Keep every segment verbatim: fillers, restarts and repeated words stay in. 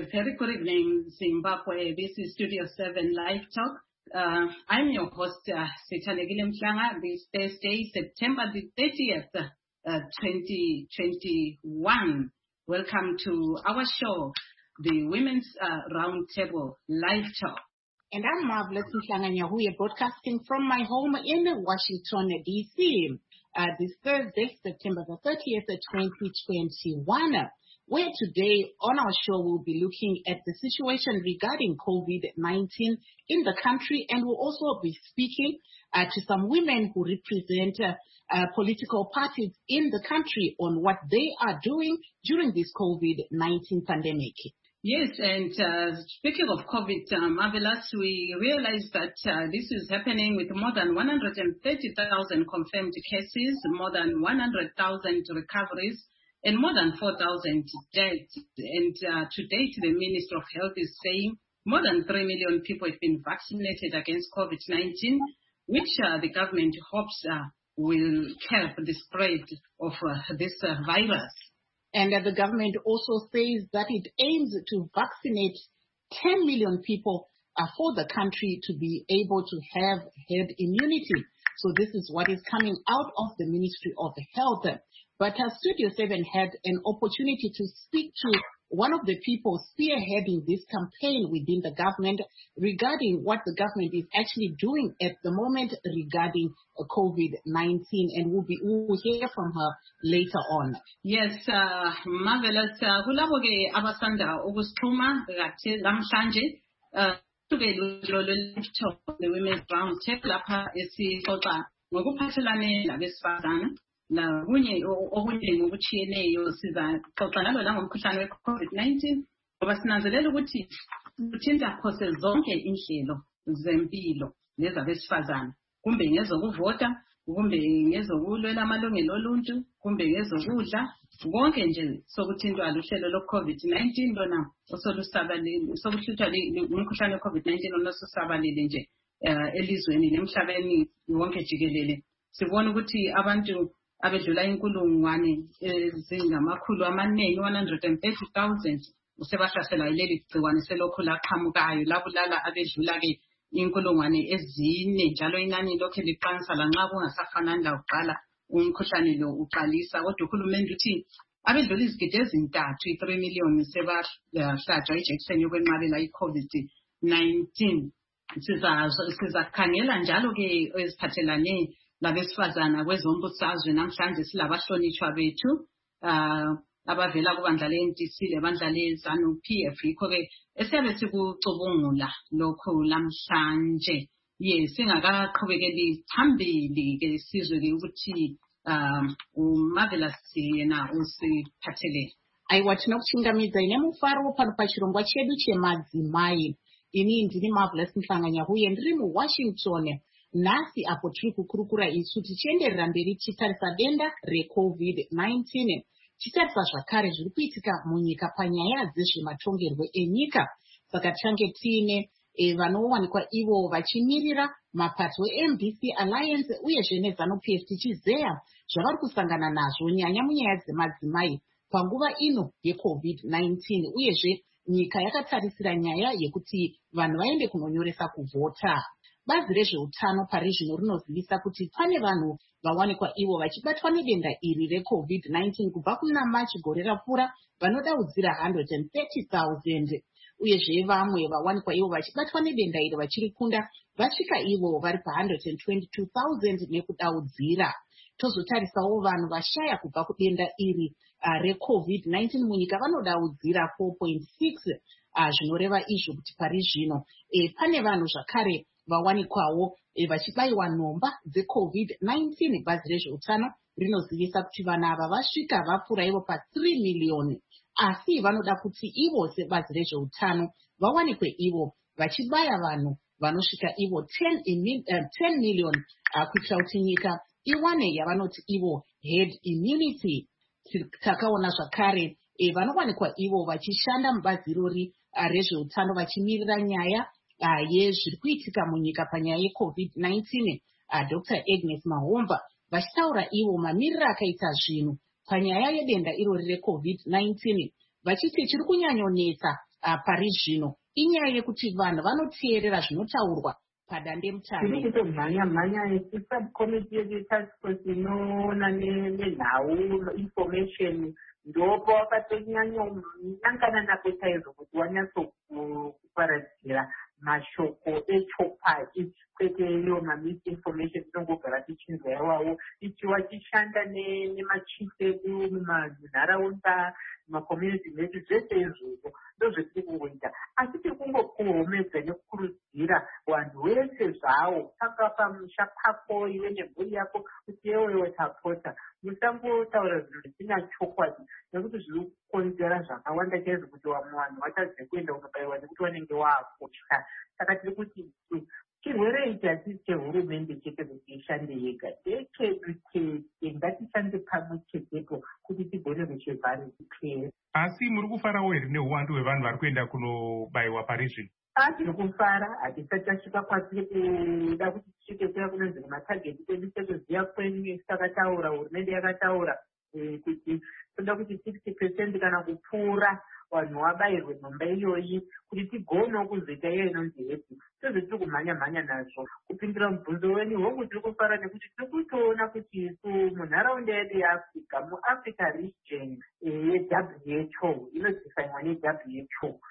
very good evening, Zimbabwe. This is Studio seven Live Talk. Uh, I'm your host, uh, Sithanekile Mhlanga. This Thursday, September the thirtieth, uh, twenty twenty-one. Welcome to our show, the Women's uh, Roundtable Live Talk. And I'm Marvelous Mhlanga Nyahuye, broadcasting from my home in Washington, D C Uh, this Thursday, September the thirtieth, twenty twenty-one. Where today on our show we'll be looking at the situation regarding COVID nineteen in the country, and we'll also be speaking uh, to some women who represent uh, uh, political parties in the country on what they are doing during this COVID nineteen pandemic. Yes, and uh, speaking of COVID, uh, Marvelous, we realize that uh, this is happening with more than one hundred thirty thousand confirmed cases, more than one hundred thousand recoveries, and more than four thousand deaths. And uh, to date, the Minister of Health is saying more than three million people have been vaccinated against COVID nineteen, which uh, the government hopes uh, will curb the spread of uh, this uh, virus. And uh, the government also says that it aims to vaccinate ten million people uh, for the country to be able to have herd immunity. So this is what is coming out of the Ministry of Health. But uh, Studio seven had an opportunity to speak to one of the people spearheading this campaign within the government regarding what the government is actually doing at the moment regarding uh, COVID nineteen. And we'll, be, we'll hear from her later on. Yes, uh, Marvelous. Kulabo ke abasanda ukusixhuma kathi namhlanje uh the Women's Roundtable lapha esixoxa ngokuphathelane labesifazana. La kunye okunye ngokuchiyeneyo sizaxoxa ngalo la ngomkhuhlane we-COVID nineteen ngoba sinanzelela ukuthi kuthinta phose zonke inhlelo zempilo lezabesifazana, kumbe ngezokuvota, kumbe ngezokulwela amalungelo oluntu, kumbe ngezokudla, konke nje sokuthintwa luhlelo lo-COVID nineteen lona osolusabalile sokuhluthwa umkhuhlane we-COVID nineteen lona ososabalile nje elizweni nemhlabeni wonke jikelele. Sibona ukuthi abantu abedlula inkulungwane ezingamakhulu amaningi one hundred thirty thousand usebahlasela leli gciwane selokhu laqhamukayo labulala abedlula ke inkulungwane ezine, njalo inani lokho liqanisa lanxa kungasafanani lakuqala umkhuhlane lo uqalisa. Kodwa uhulumende uthi abedlula izigidi ezintathu three million sebahlatshwa ijekiseni yokwenqabela i-COVID nineteen. Sizakhangela njalo ke eziphathelane labesifazana kwezombusazwe. Namhlanje silabahlonitshwa bethu uh, abavela kubandla le-N D C lebandla le-ZANU P F, yikho ke esiyabe sikucubungula lokho lamhlanje. Yes, singakaqhubekeli phambili ke sizwe ke ukuthi um uMarvelous yena usiphathelele. Aiwa, tinokuchingamidza ine mufaro pano pachirongwa chedu chemadzimai. Ini ndini Marvelous Mhlanga Nyahuye, ndiri muWashington. Nasi apo tiri kukurukura isu tichienderera mberi tichitarisa denda reCovid nineteen. Tichitarisa zvakare zviri kuitika munyika panyaya dzezvematongerwo enyika. Saka tichange tiine e, vanowanikwa ivo vachimirira mapato e-M D C Alliance uyezve neZANU P F tichizeya zvavari kusangana nazvo nyanya munyaya dzemadzimai panguva ino yeCovid nineteen. Uyezve nyika yakatarisira nyaya yekuti vanhu vaende kunonyoresa kuvhota. Bazi rezveutano pari zvino rinozivisa kuti pane vanhu vawanikwa ivo vachibatwa nedenda iri reCovid nineteen kubva kuna March gore rapfuura vanodaudzira one hundred thirty thousand. Uyezve vamwe vawanikwa ivo vachibatwa nedenda iri vachiri kunda vasvika ivo vari pa one hundred twenty-two thousand nekudaudzira. Tozotarisawo vanhu vashaya kubva kudenda iri uh, reCovid nineteen munyika vanodaudzira four point six uh, zvinoreva izvo kuti pari zvino e, pane vanhu zvakare vawanikwawo e, vachibayiwa nhomba dzeCovid nineteen. Bazi rezveutano rinozivisa kuti vanhu ava vasvika vapfuura ivo pa three million, asi vanoda kuti ivo sebazi rezveutano vawanikwe ivo vachibaya vanhu vanosvika ivo ten million uh, kuitira kuti nyika iwane yavanoti ivo herd immunity. Takaona zvakare e, vanowanikwa ivo vachishanda mubazi irori uh, rezveutano vachimirira nyaya uh, yezviri kuitika munyika panyaya yeCovid nineteen. uh, Doctor Agnes Mahomba vachitaura ivo mamiriro akaita zvinhu panyaya yedenda irori reCovid nineteen, vachiti chiri kunyanyonetsa uh, pari zvino inyaya yekuti vanhu vanoteerera zvinotaurwa padandemutande. Tiri kutomhanya mhanya isubcommittee yetask force inoona nenhau information ndopo wakatonyanyonyangana nako chaizvo kuti wanyatsokuparadzira mashoko echokwadi kwete iyo mamisinformation tinongogara tichinzwa iwawo ichiwa tichishanda nemachief edu mumanharaunda makommunity medu zvese izvozvo ndozvetiri kungoita asi tiri kungokuhomedza nekukurudzira vanhu vese zvavo paka pamusha pako iwe nemhuri yako kuti yewewe tapota musangotaura zvinhu zvisina chokwadi nekuti zviri kukonzera zvakawanda chaizvo kuti vamwe vanhu vatadze kuenda kunobayiwa nekuti vanenge vaakutya. Saka tiri kuti chirwere ichi hachisi chehurumende chete kuti ishande yega, ndechedu chete, ngatishande pamwe chetepo kuti tigone kuchivhare kupera. Asi muri kufarawo here neuwandu hwevanhu vari kuenda kunobayiwa pari zvino? Tiri kufara, hatisati tasvika kwatiri kuda kuti tisvike kuya kunonzi matageti kwedu sekuziya kwenyu takataura, hurumende yakataura kuti toda kuti sixty percent kana kupfuura vanhu vabayirwe nhomba iyoyi kuti tigonewo kuzoita iyo inonzi hepi. Tozvo tiri kumhanya mhanya nazvo kupindura mubvunzo wenyu hongu tiri kufara nekuti tiri kutoona kuti isu munharaunda yedu yeafrica muafrica region ye-W H O inozifainwa ne-W H O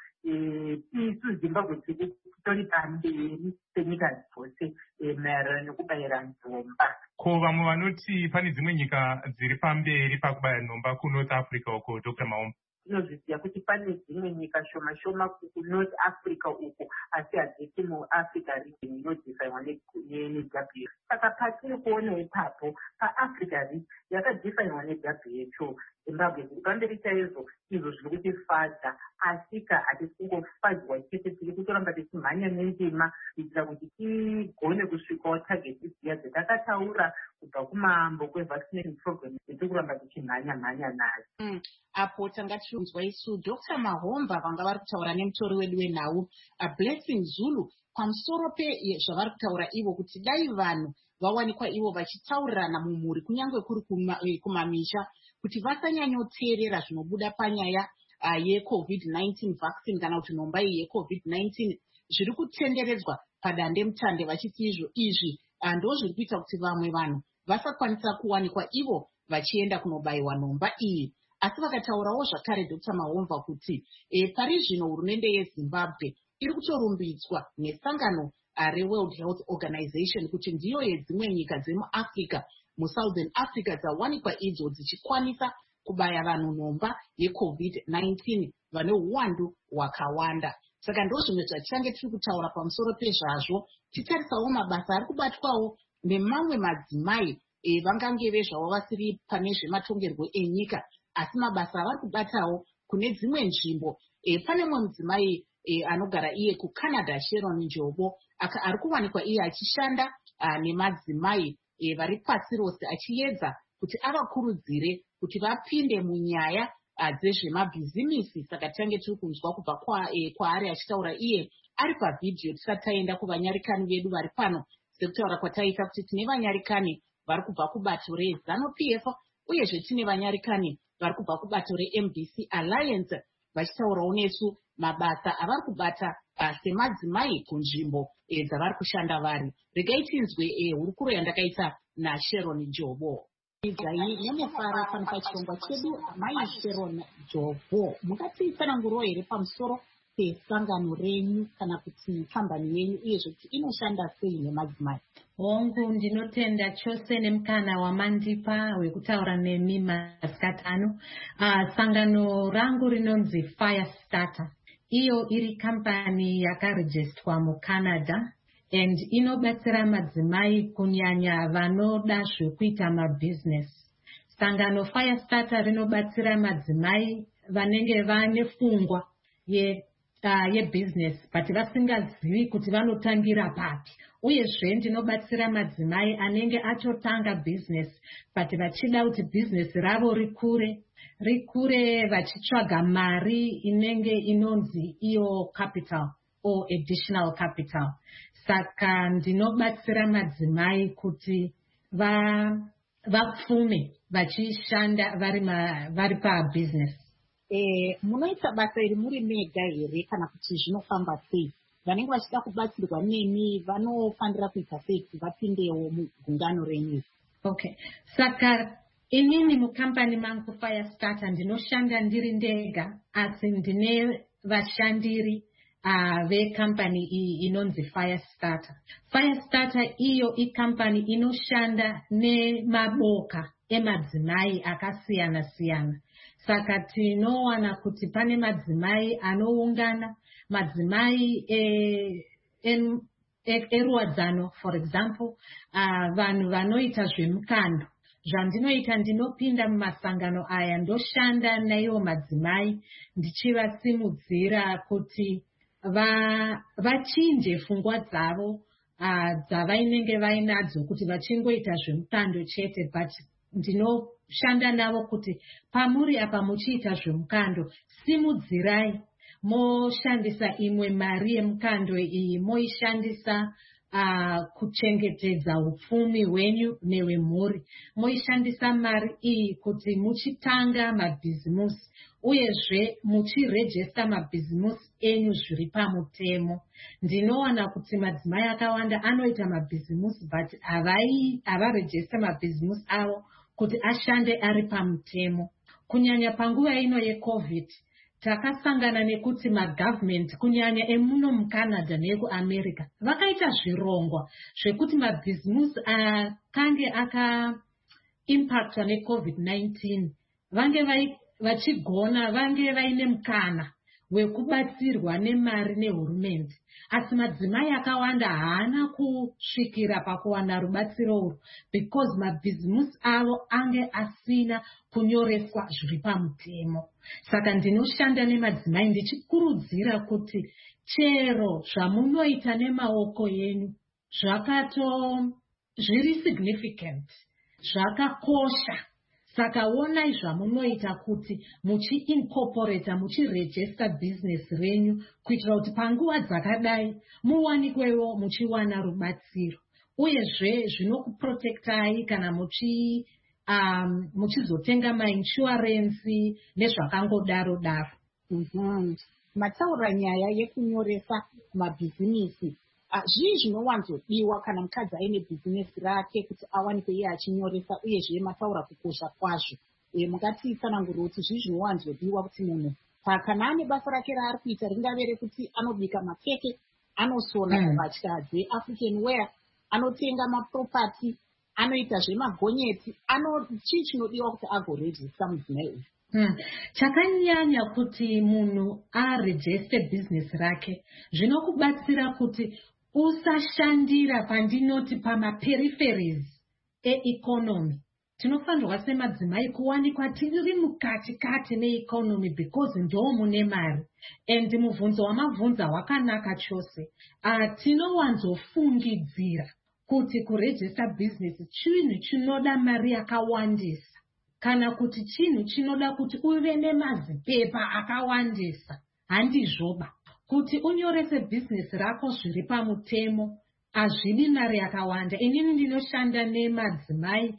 isu zimbabwe titori pamberi penyika dzose maererano nekubayira nhomba. Ko vamwe vanoti pane dzimwe nyika dziri pamberi pakubayira nhomba kunorth africa uko Doctor Maomba? Tinozviziva kuti pane dzimwe nyika shoma shoma kunorth africa uko asi hadzisi muafrica region inodhifainwa ne-W H O. Saka patiri kuona ipapo paafrica region yakadhifainwa ne-W H O Zimbabwe ziri pamberi chaizvo, izvo zviri kutifadza asika hatisi kungofadzwa chete, tiri kutoramba tichimhanya nendima kuitira kuti tigone kusvikawo tageti dziya dzatakataura kubva kumambo kwevaccination program tiri kuramba tichimhanya mhanya nazo. Mm. Apo tanga tichunzwa isu Doctor Mahomba vanga vari kutaura nemutori wedu wenhau Blessing Zulu pamusoro pezvavari kutaura ivo kuti dai vanhu vawanikwa ivo vachitaurirana mumhuri kunyange kuri kumamisha kuti vasanyanyoteerera zvinobuda panyaya uh, yecovid nineteen vaccine kana kuti nhomba iyi yecovid nineteen zviri kutenderedzwa padandemutande vachiti izvo izvi uh, ndo zviri kuita kuti vamwe vanhu vasakwanisa kuwanikwa ivo vachienda kunobayiwa nhomba iyi. Asi vakataurawo zvakare Doctor Mahomba kuti e, pari zvino hurumende yeZimbabwe iri kutorumbidzwa nesangano uh, reWorld Health Organization kuti ndiyo yedzimwe nyika dzemuAfrica muSouthern Africa dzawanikwa idzo dzichikwanisa kubaya vanhu nhomba yecovid nineteen vane uwandu hwakawanda. Saka ndo zvimwe zvatichange tiri kutaura pamusoro pezvazvo, titarisawo mabasa ari kubatwawo nemamwe madzimai e, vangange vezvavo vasiri pane zvematongerwo enyika asi mabasa avari kubatawo kune dzimwe nzvimbo. E, pane mumwe mudzimai e, anogara iye kuCanada Sharon Njobo aka ari kuwanikwa iye achishanda uh, nemadzimai e, vari pasi rose achiedza kuti avakurudzire kuti vapinde munyaya uh, dzezvemabhizimisi. Saka tiange tiri kunzwa kubva kwaari kwa achitaura iye ari pavhidhiyo tisati taenda kuvanyarikani vedu vari pano, sekutaura kwataita kuti tine vanyarikani vari kubva kubato reZanu P F uyezve tine vanyarikani vari kubva kubato reM D C Alliance vachitaurawo nesu mabasa avari kubata uh, semadzimai kunzvimbo e, dzavari kushanda vari. Regai tinzwe e, hurukuro yandakaita naSharon Njobo. Idzai nemufara pano pachirongwa chedu mai Sharon Njobo, mungatiitsanangurawo here pamusoro pesangano renyu kana kuti kambani yenyu uyezve kuti inoshanda sei nemadzimai? Hongu, ndinotenda chose nemukana wamandipa wekutaura nemi masikati ano. Uh, sangano rangu rinonzi Firestarter. Iyo iri kampani yakarejistwa muCanada and inobatsira madzimai kunyanya vanoda zvekuita mabusiness. Sangano Firestarter rinobatsira madzimai vanenge vane pfungwa ye Uh, yebusiness but vasingazivi kuti vanotangira papi. Uyezve ndinobatsira madzimai anenge achotanga business but vachida kuti business ravo rikure rikure vachitsvaga mari inenge inonzi iyo capital or additional capital. Saka ndinobatsira madzimai kuti va vapfume vachishanda vari vari pa business. eh munoita basa iri muri mega here kana kuti zvinofamba sei? Vanenge vachida kubatsirwa nemi vanofanira kuita sei kuti vapindewo mugungano renyu? Okay, saka inini mukampani mangu Firestarter ndinoshanda ndiri ndega, asi ndine vashandiri uh, vekampani iyi inonzi Firestarter. Firestarter iyo ikampani inoshanda nemaboka emadzimai akasiyana siyana. Saka tinowana kuti pane madzimai anoungana, madzimai e, en, e, eruwadzano, for example, uh, vanhu vanoita zvemukando. Zvandinoita ndinopinda mumasangano aya ndoshanda naivo madzimai ndichivasimudzira kuti va vachinje pfungwa dzavo uh, dzavainenge vainadzo kuti vachingoita zvemukando chete, but ndinoshanda navo kuti pamuri apa muchiita zvemukando simudzirai moshandisa imwe mari yemukando iyi moishandisa Uh, kuchengetedza upfumi hwenyu nehwemhuri. Moishandisa mari iyi kuti muchitanga mabhizimusi uyezve muchirejesta mabhizimusi enyu zviri pamutemo. Ndinowana kuti madzimai akawanda anoita mabhizimusi but havai havarejesta mabhizimusi avo kuti ashande ari pamutemo. Kunyanya panguva ino yeCovid takasangana nekuti magovernment kunyanya emuno muCanada nekuAmerica vakaita zvirongwa zvekuti mabhizimusi akange aka impactwa neCovid nineteen vange vachigona vange vaine mukana wekubatsirwa nemari nehurumende. Asi madzimai akawanda haana kusvikira pakuwana rubatsiro urwu because mabhizimusi avo ange asina kunyoreswa zviri pamutemo. Saka ndinoshanda nemadzimai ndichikurudzira kuti chero zvamunoita nemaoko yenyu zvakato zviri significant, zvakakosha. Saka onai zvamunoita kuti muchi-incorporate, muchi-register business renyu kuitira kuti panguva dzakadai muwanikwewo muchiwana rubatsiro. Uyezve zvinokuprotectai kana muchi um, muchizotenga mainsurance nezvakangodaro daro. Mhm. Mataura nyaya yekunyoresa mabhizinisi. Uh, zvii zvinowanzodiwa kana mukadzi aine bhizinesi rake kuti awanikwe iye achinyoresa, uyezve mataura kukosha kwazvo. E, mungatiitsanangurira kuti zvii zvinowanzodiwa kuti munhu kana ane basa rake raari kuita ringave rekuti anobika makeke, anosona mbatya mm. dzeAfrican wear, anotenga mapropati, anoita zvemagonyeti, ano chii chinodiwa kuti agorejista mudzimai uyu? Hmm. Chakanyanya kuti munhu arejeste business rake zvinokubatsira kuti usashandira pandinoti pamaperipheries e-economy. Tinofanirwa semadzimai kuwanikwa tiri mukati kati neeconomy because ndo mune mari. And mubvunzo wamabvunza wakanaka chose. Uh, tinowanzofungidzira kuti kurejesta business chinhu chinoda mari yakawandisa. Kana kuti chinhu chinoda kuti uve nemazipepa akawandisa. Handizvoba. Kuti unyorese business rako zviri pamutemo hazvidi mari yakawanda. Inini ndinoshanda nemadzimai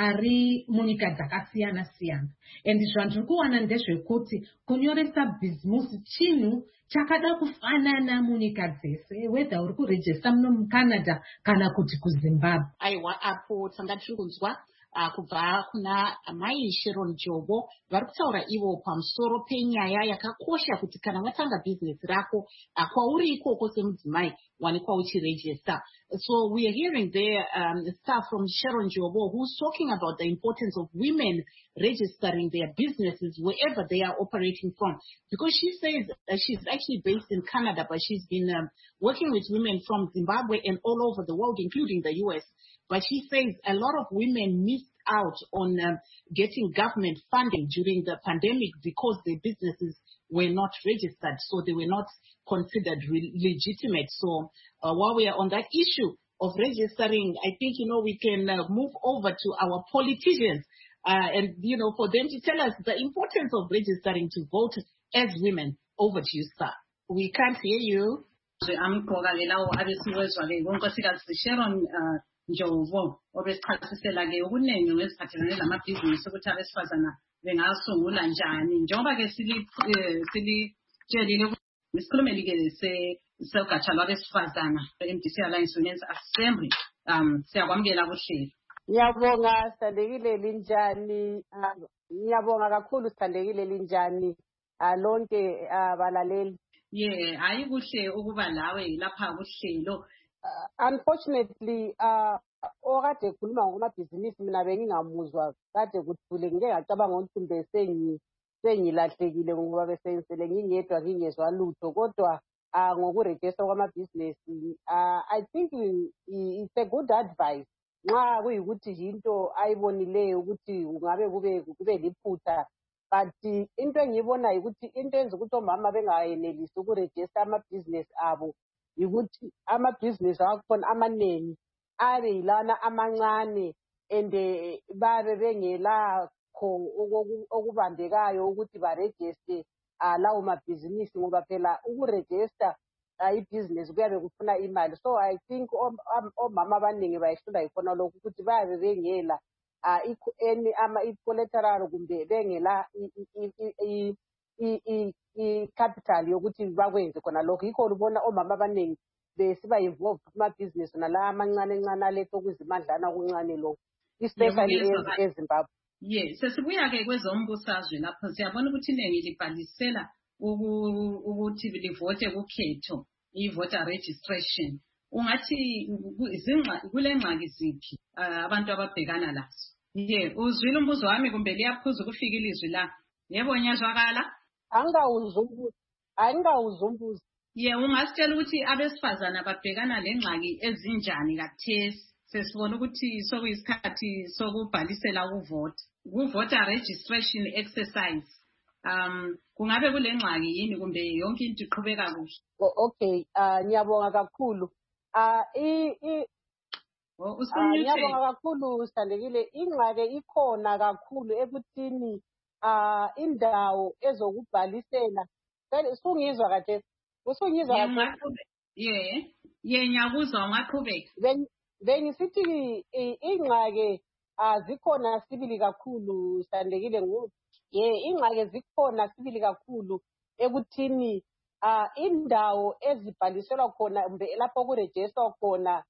ari munyika dzakasiyana siyana. And zvandiri kuwana ndezvekuti kunyoresa business chinhu chakada kufanana munyika dzese, whether uri kurejesta muno muCanada kana kuti kuZimbabwe. Aiwa, apo tanga tiri kunzwa Uh, kubva kuna Mai Sharon Jobo vari kutaura ivo pamusoro penyaya yakakosha kuti kana watanga business rako uh, kwauri ikoko semudzimai wanikwa uchiregister. So we are hearing there um, stuff from Sharon Jobo who's talking about the importance of women registering their businesses wherever they are operating from, because she says uh, she's actually based in Canada, but she's been um, working with women from Zimbabwe and all over the world, including the U S. But she says a lot of women missed out on um, getting government funding during the pandemic because their businesses were not registered, so they were not considered re- legitimate. So uh, while we are on that issue of registering, I think, you know, we can uh, move over to our politicians uh, and, you know, for them to tell us the importance of registering to vote as women. Over to you, sir. We can't hear you. Njovo obesichasisela ke okuningi ngeziphathelene namabhizinisi ukuthi abesifazana bengasungula njani njengoba ke sili silitshelile isikhulumeli ke se segatsha lwabesifazana M D C Alliance Women's Assembly um siyakwamukela kuhlelo. Ngiyabonga Sithandekile linjani ngiyabonga kakhulu Sithandekile linjani lonke abalaleli. Yeah, hayi kuhle ukuba lawe lapha kuhlelo. Unfortunately uh okade ekhuluma ngokumabhizinisi mina bengingamuzwa kade kuthule ngeke ngacabanga ukuthi kumbe sengi sengilahlekile ngoba besensele ngingedwa ngingezwa lutho kodwa ngokuregister kwamabhizinisi I think it's a good advice nxa kuyikuthi into ayibonileyo ukuthi ungabe kube kube liphutha but into engiyibona ukuthi into enza ukuthi omama bengayenelisi ukuregister amabhizinisi abo ukuthi amabhizinisi akhona amaningi abe yilana amancane ende babe bengela okubambekayo ukuthi baregister lawo mabhizinisi ngoba phela ukuregister ibhizinisi kuyabe kufuna imali. So I think omama abaningi bayihlula yikhona lokhu ukuthi babe bengela ama i-collateral kumbe bengela i-capital yokuthi bakwenze khona lokho. Yikho ubona omama abaningi besiba involved kumabhizinisi nala amancane encane aletha okuzimandlana okuncane lokho especially eZimbabwe. Yes, sesibuya ke kwezombusazwe lapho siyabona ukuthi iningi libhalisela ukuthi livote kukhetho i-voter registration. Ungathi izingxa kulengxaki ziphi abantu ababhekana lazo? Yeah, uzwile umbuzo wami kumbe liyaphuza ukufika ilizwi la? Yebo nyazwakala? Angawuzwa umbuzo. Angawuzwa umbuzo. Yeah, ungasitshela ukuthi abesifazana babhekana lengxaki ezinjani kathesi? Sesibona ukuthi sokuyisikhathi sokubhalisela ukuvota. Ku-voter registration exercise. Um kungabe kule ngxaki yini kumbe yonke into iqhubeka kuhle? Okay, ah ngiyabonga kakhulu. Ah i i ngiyabonga kakhulu Sithandekile. Ingxaki ikhona kakhulu ekuthini ah indawo ezokubhalisela. Usungizwa kade? Usungizwa kade? Yeah. Yeah, ngiyakuzwa ungaqhubeka. Bengisithi ingxaki azikhona sibili kakhulu Sithandekile ngoba yeah ingxaki zikhona sibili kakhulu ekuthini ah indawo ezibhaliselwa khona kumbe lapho kuregister khona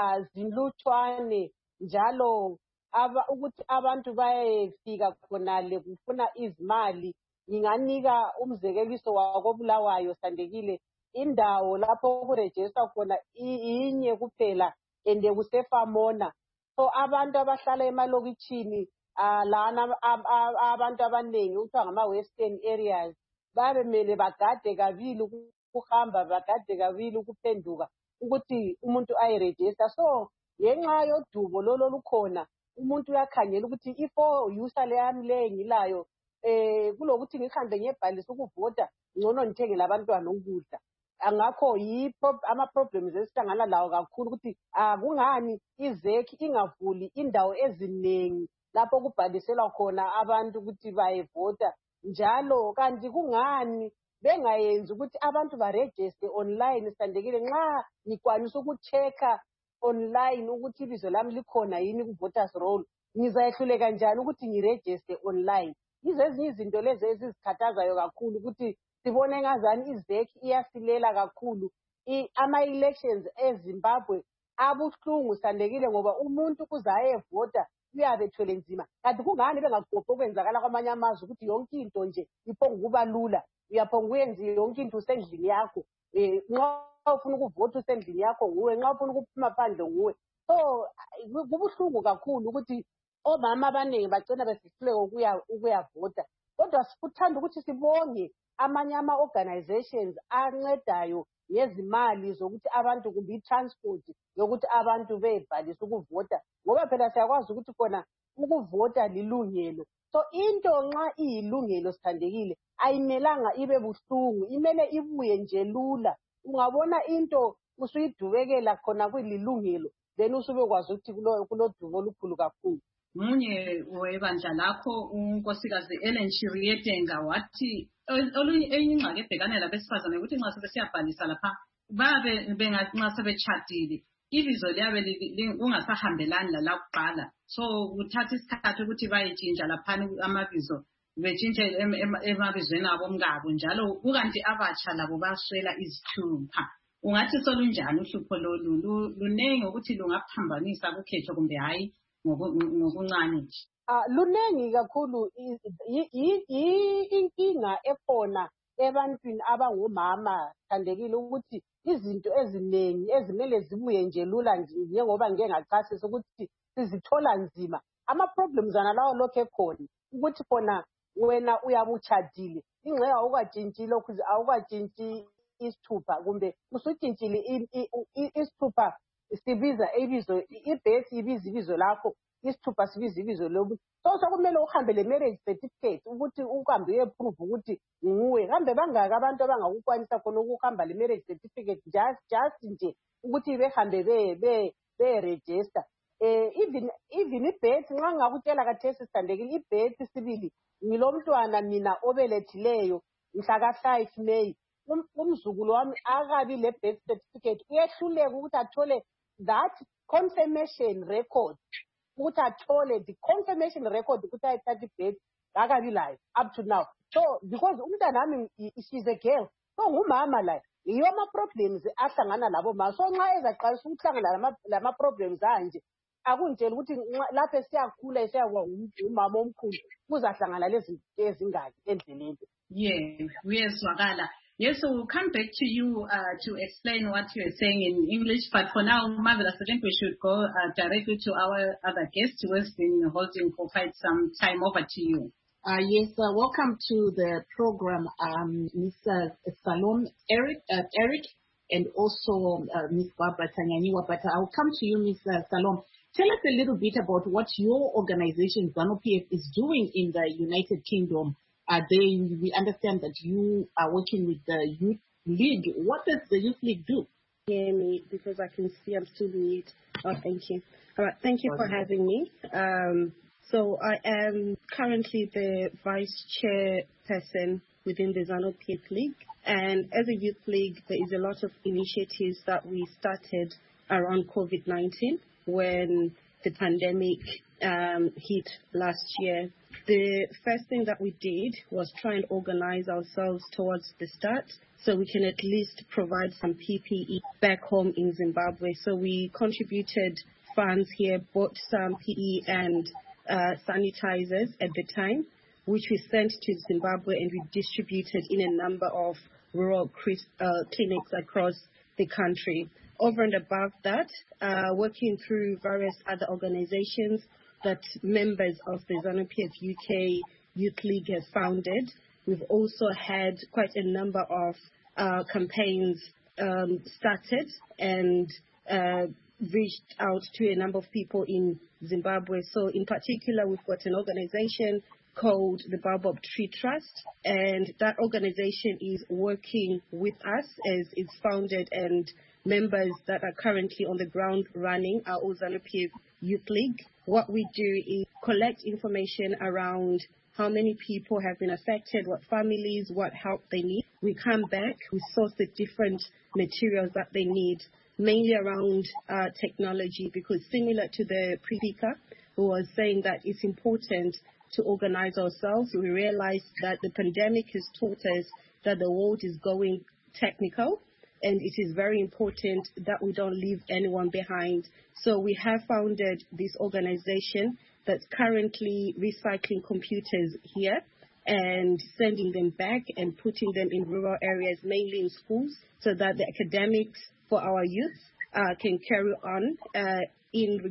azinlutshwane njalo aba ukuthi abantu bayefika khona le kufuna izimali. Nginganika umzekeliso wakobulawayo Sithandekile indawo lapho kuregister khona inye kuphela ende kusefamona. So abantu abahlala emalokitshini lana abantu abaningi uthiwa ngama-western areas babemele bagade kabili ukuhamba bagade kabili ukuphenduka ukuthi umuntu ayiregister. So ngenxa yodubo lolo lukhona umuntu uyakhangela ukuthi ifo user leyami le ngilayo eh kulokuthi ngihambe ngiyebhalisa ukuvota ngcono ngithengele abantwana ukudla. Angakho yipho ama problems esihlangana lawo kakhulu ukuthi akungani izeki ingavuli indawo eziningi lapho kubhaliselwa khona abantu ukuthi bayevota njalo kanti kungani bengayenzi ukuthi abantu baregister online Sithandekile nxa ngikwanisa ukuchecka online ukuthi ibizo lami likhona yini ku voters roll ngizayehluleka kanjani ukuthi ngiregister online. Izezinye izinto lezi ezizikhathazayo kakhulu ukuthi sibone ngazani izeki iyasilela kakhulu ama elections eZimbabwe abuhlungu Sithandekile ngoba umuntu kuzayevota uyabe ethwele nzima. Kanti kungani bengaqophi okwenzakala kwamanye amazwe ukuthi yonke into nje iphonga kuba lula uyaphonga uyenza yonke into usendlini yakho eh nxa ufuna ukuvota usendlini yakho nguwe nxa ufuna ukuphuma phandle nguwe. So kubuhlungu kakhulu ukuthi omama abaningi bagcina besihluleka ukuya ukuyavota kodwa sikuthanda ukuthi sibonge amanye ama organizations ancedayo ngezimali zokuthi abantu kumbe i-transport yokuthi abantu bebhalise ukuvota ngoba phela siyakwazi ukuthi khona ukuvota lilungelo. So into nxa iyilungelo Sithandekile ayimelanga ibe buhlungu imele ibuye nje lula. Ungabona into usuyidubekela khona kulilungelo then usubekwazi ukuthi kulodubo olukhulu kakhulu. Munye webandla lakho unkosikazi Ellen Chiriyetenga wathi olunye enye ingxaki ebhekana labesifazane ukuthi nxa sebesiyabhalisa lapha babe benganxa sebechadile ibizo liyabe ungasahambelani la kuqala so kuthatha isikhathi ukuthi bayetshintsha lapha amabizo betshintshe emabizweni abo omkabo njalo kukanti abatsha labo baswela izithupha. Ungathi solunjani uhlupho lolu lunengi ukuthi lungaphambanisa ukhetho kumbe hayi ngokuncane nje? Ah, lunengi kakhulu inkinga ekhona ebantwini abangomama thandekile ukuthi izinto eziningi ezimele zibuye nje lula nje njengoba ngeke ngachasisa ukuthi sizithola nzima. Ama problems ana lawo lokho ekhona ukuthi khona wena uyabutshadile ingxe awukatshintshi lokhu awukatshintshi isithupha kumbe usutshintshile isithupha sibiza ibizo ibase ibiza ibizo lakho isithupha sibiza ibizo lobu so sokumele uhambe le marriage certificate ukuthi uhambe uyeprove ukuthi nguwe kambe bangaka abantu abangakukwanisa khona ukuhamba le marriage certificate just just nje ukuthi behambe be be be register eh even even ibase nxa ngakutshela kathesi sithandekile ibase sibili ngilomntwana mina obelethileyo mhla ka five May umzukulu wami akabi le birth certificate uyehluleka ukuthi athole that confirmation record ukuthi athole the confirmation record ukuthi ayithathe birth akabi layo up to now. So because umntana wami she's a girl so ngumama la yiyo ama problems ahlangana labo ma so nxa ezaqalisa ukuhlangana lama problems anje akuntshela ukuthi lapho siyakhula esiyakuba umama omkhulu kuzahlangana lezi ezingaki endleleni. Yeah, uyezwakala. Yes, so we'll come back to you uh, to explain what you're saying in English. But for now, Marvelous, I think we should go uh, directly to our other guest who has been holding for quite some time. Over to you. Uh, yes, uh, welcome to the program, um, Miz Uh, Salome Eric, uh, Eric, and also uh, Miz Barbara Tanyaniwa. But I'll come to you, Miz Uh, Salome. Tell us a little bit about what your organization, ZANU-P F, is doing in the United Kingdom. Uh, they, we understand that you are working with the Youth League. What does the Youth League do? Hear me because I can see I'm still mute. Oh, thank you. All right, thank you for having me. Um, so I am currently the vice chairperson within the ZANU-P F League. And as a youth league, there is a lot of initiatives that we started around COVID nineteen when the pandemic um, hit last year. The first thing that we did was try and organize ourselves towards the start so we can at least provide some P P E back home in Zimbabwe. So we contributed funds here, bought some P P E and uh, sanitizers at the time, which we sent to Zimbabwe and we distributed in a number of rural uh, clinics across the country. Over and above that, uh, working through various other organizations that members of the ZANU-P F U K Youth League have founded. We've also had quite a number of uh, campaigns um, started and uh, reached out to a number of people in Zimbabwe. So in particular, we've got an organization called the Baobab Tree Trust, and that organization is working with us as it's founded, and members that are currently on the ground running our ZANU-P F Youth League. What we do is collect information around how many people have been affected, what families, what help they need. We come back, we source the different materials that they need, mainly around uh, technology, because similar to the pre-speaker who was saying that it's important to organize ourselves, we realize that the pandemic has taught us that the world is going technical, and it is very important that we don't leave anyone behind. So we have founded this organization that's currently recycling computers here and sending them back and putting them in rural areas, mainly in schools, so that the academics for our youth uh, can carry on uh, in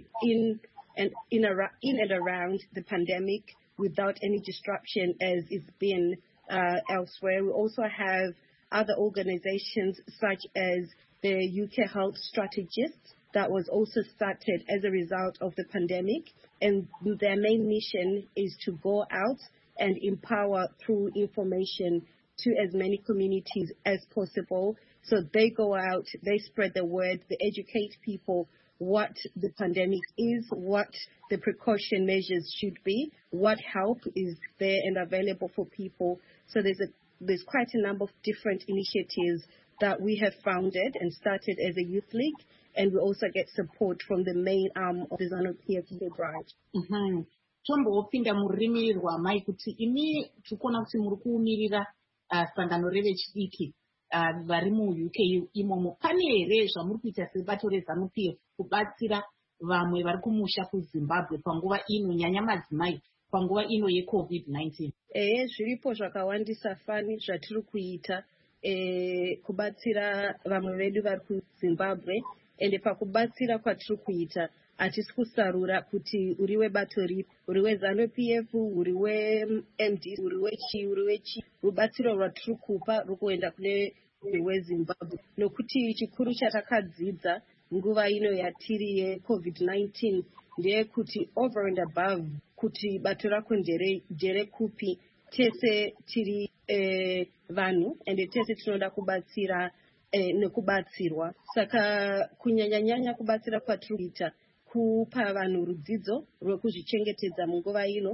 in and in, in and around the pandemic without any disruption as it's been uh, elsewhere. We also have other organizations such as the U K Health Strategists that was also started as a result of the pandemic, and their main mission is to go out and empower through information to as many communities as possible. So they go out, they spread the word, they educate people what the pandemic is, what the precaution measures should be, what help is there and available for people. So there's a there's quite a number of different initiatives that we have founded and started as a youth league, and we also get support from the main arm of the ZANU-P F branch. Mm-hmm. tombopinda mururimi rwamai kuti imi tikuona kuti muri kuumirira uh, sangano revechidiki uh, vari mu-U K imomo. Pane here zvamuri kuita sebato reZANU P F kubatsira vamwe vari kumusha kuZimbabwe panguva ino, nyanya madzimai, panguva ino yecovid nineteen? Eh, zviripo zvakawandisa fani zvatiri kuita eh, kubatsira vamwe vedu vari kuZimbabwe. Ende pakubatsira kwatiri kuita hatisi kusarura kuti uri webato ripi, uri weZANU P F, uri we-M D C, uri wechi, uri wechi. Rubatsiro rwatiri kupa rukuenda kune weZimbabwe, nokuti chikuru chatakadzidza nguva ino yatiri yecovid nineteen ndeyekuti over and above kuti bato rako ndere kupi, tese tiri eh, vanhu ende tese tinoda kubatsira eh, nekubatsirwa. Saka kunyanya-nyanya kubatsira kwatiri kuita kupa vanhu rudzidzo rwekuzvichengetedza munguva ino,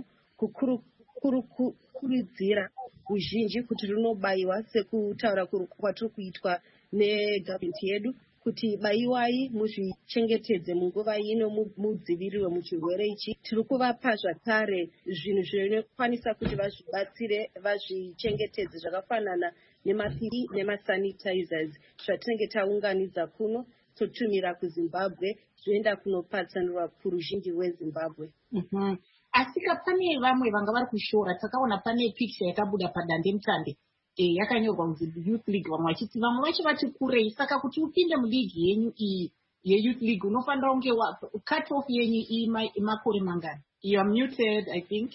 kukurudzira uzhinji kuti runobayiwa sekutaura kwatiri kuitwa negavhimenti yedu kuti bayiwai muzvichengetedze munguva ino, mudzivirirwe muchirwere ichi. Tiri kuvapa zvakare zvinhu zvinokwanisa kuti vazvibatsire vazvichengetedze zvakafanana nemapiri nemasanitizers zvatinenge taunganidza kuno totumira kuZimbabwe zvoenda kunopatsanurwa kuruzhinji rweZimbabwe. Mm-hmm. Asika pane vamwe vanga vari kushora, takaona pane picture yakabuda padandemutande eh, yakanyorwa kunzi Youth League, vamwe vachiti vamwe vacho vati kurei, saka kuti upinde muligi yenyu iyi yeYouth League unofanira kunge cut off yenyu imakore mangani? You are muted, I think.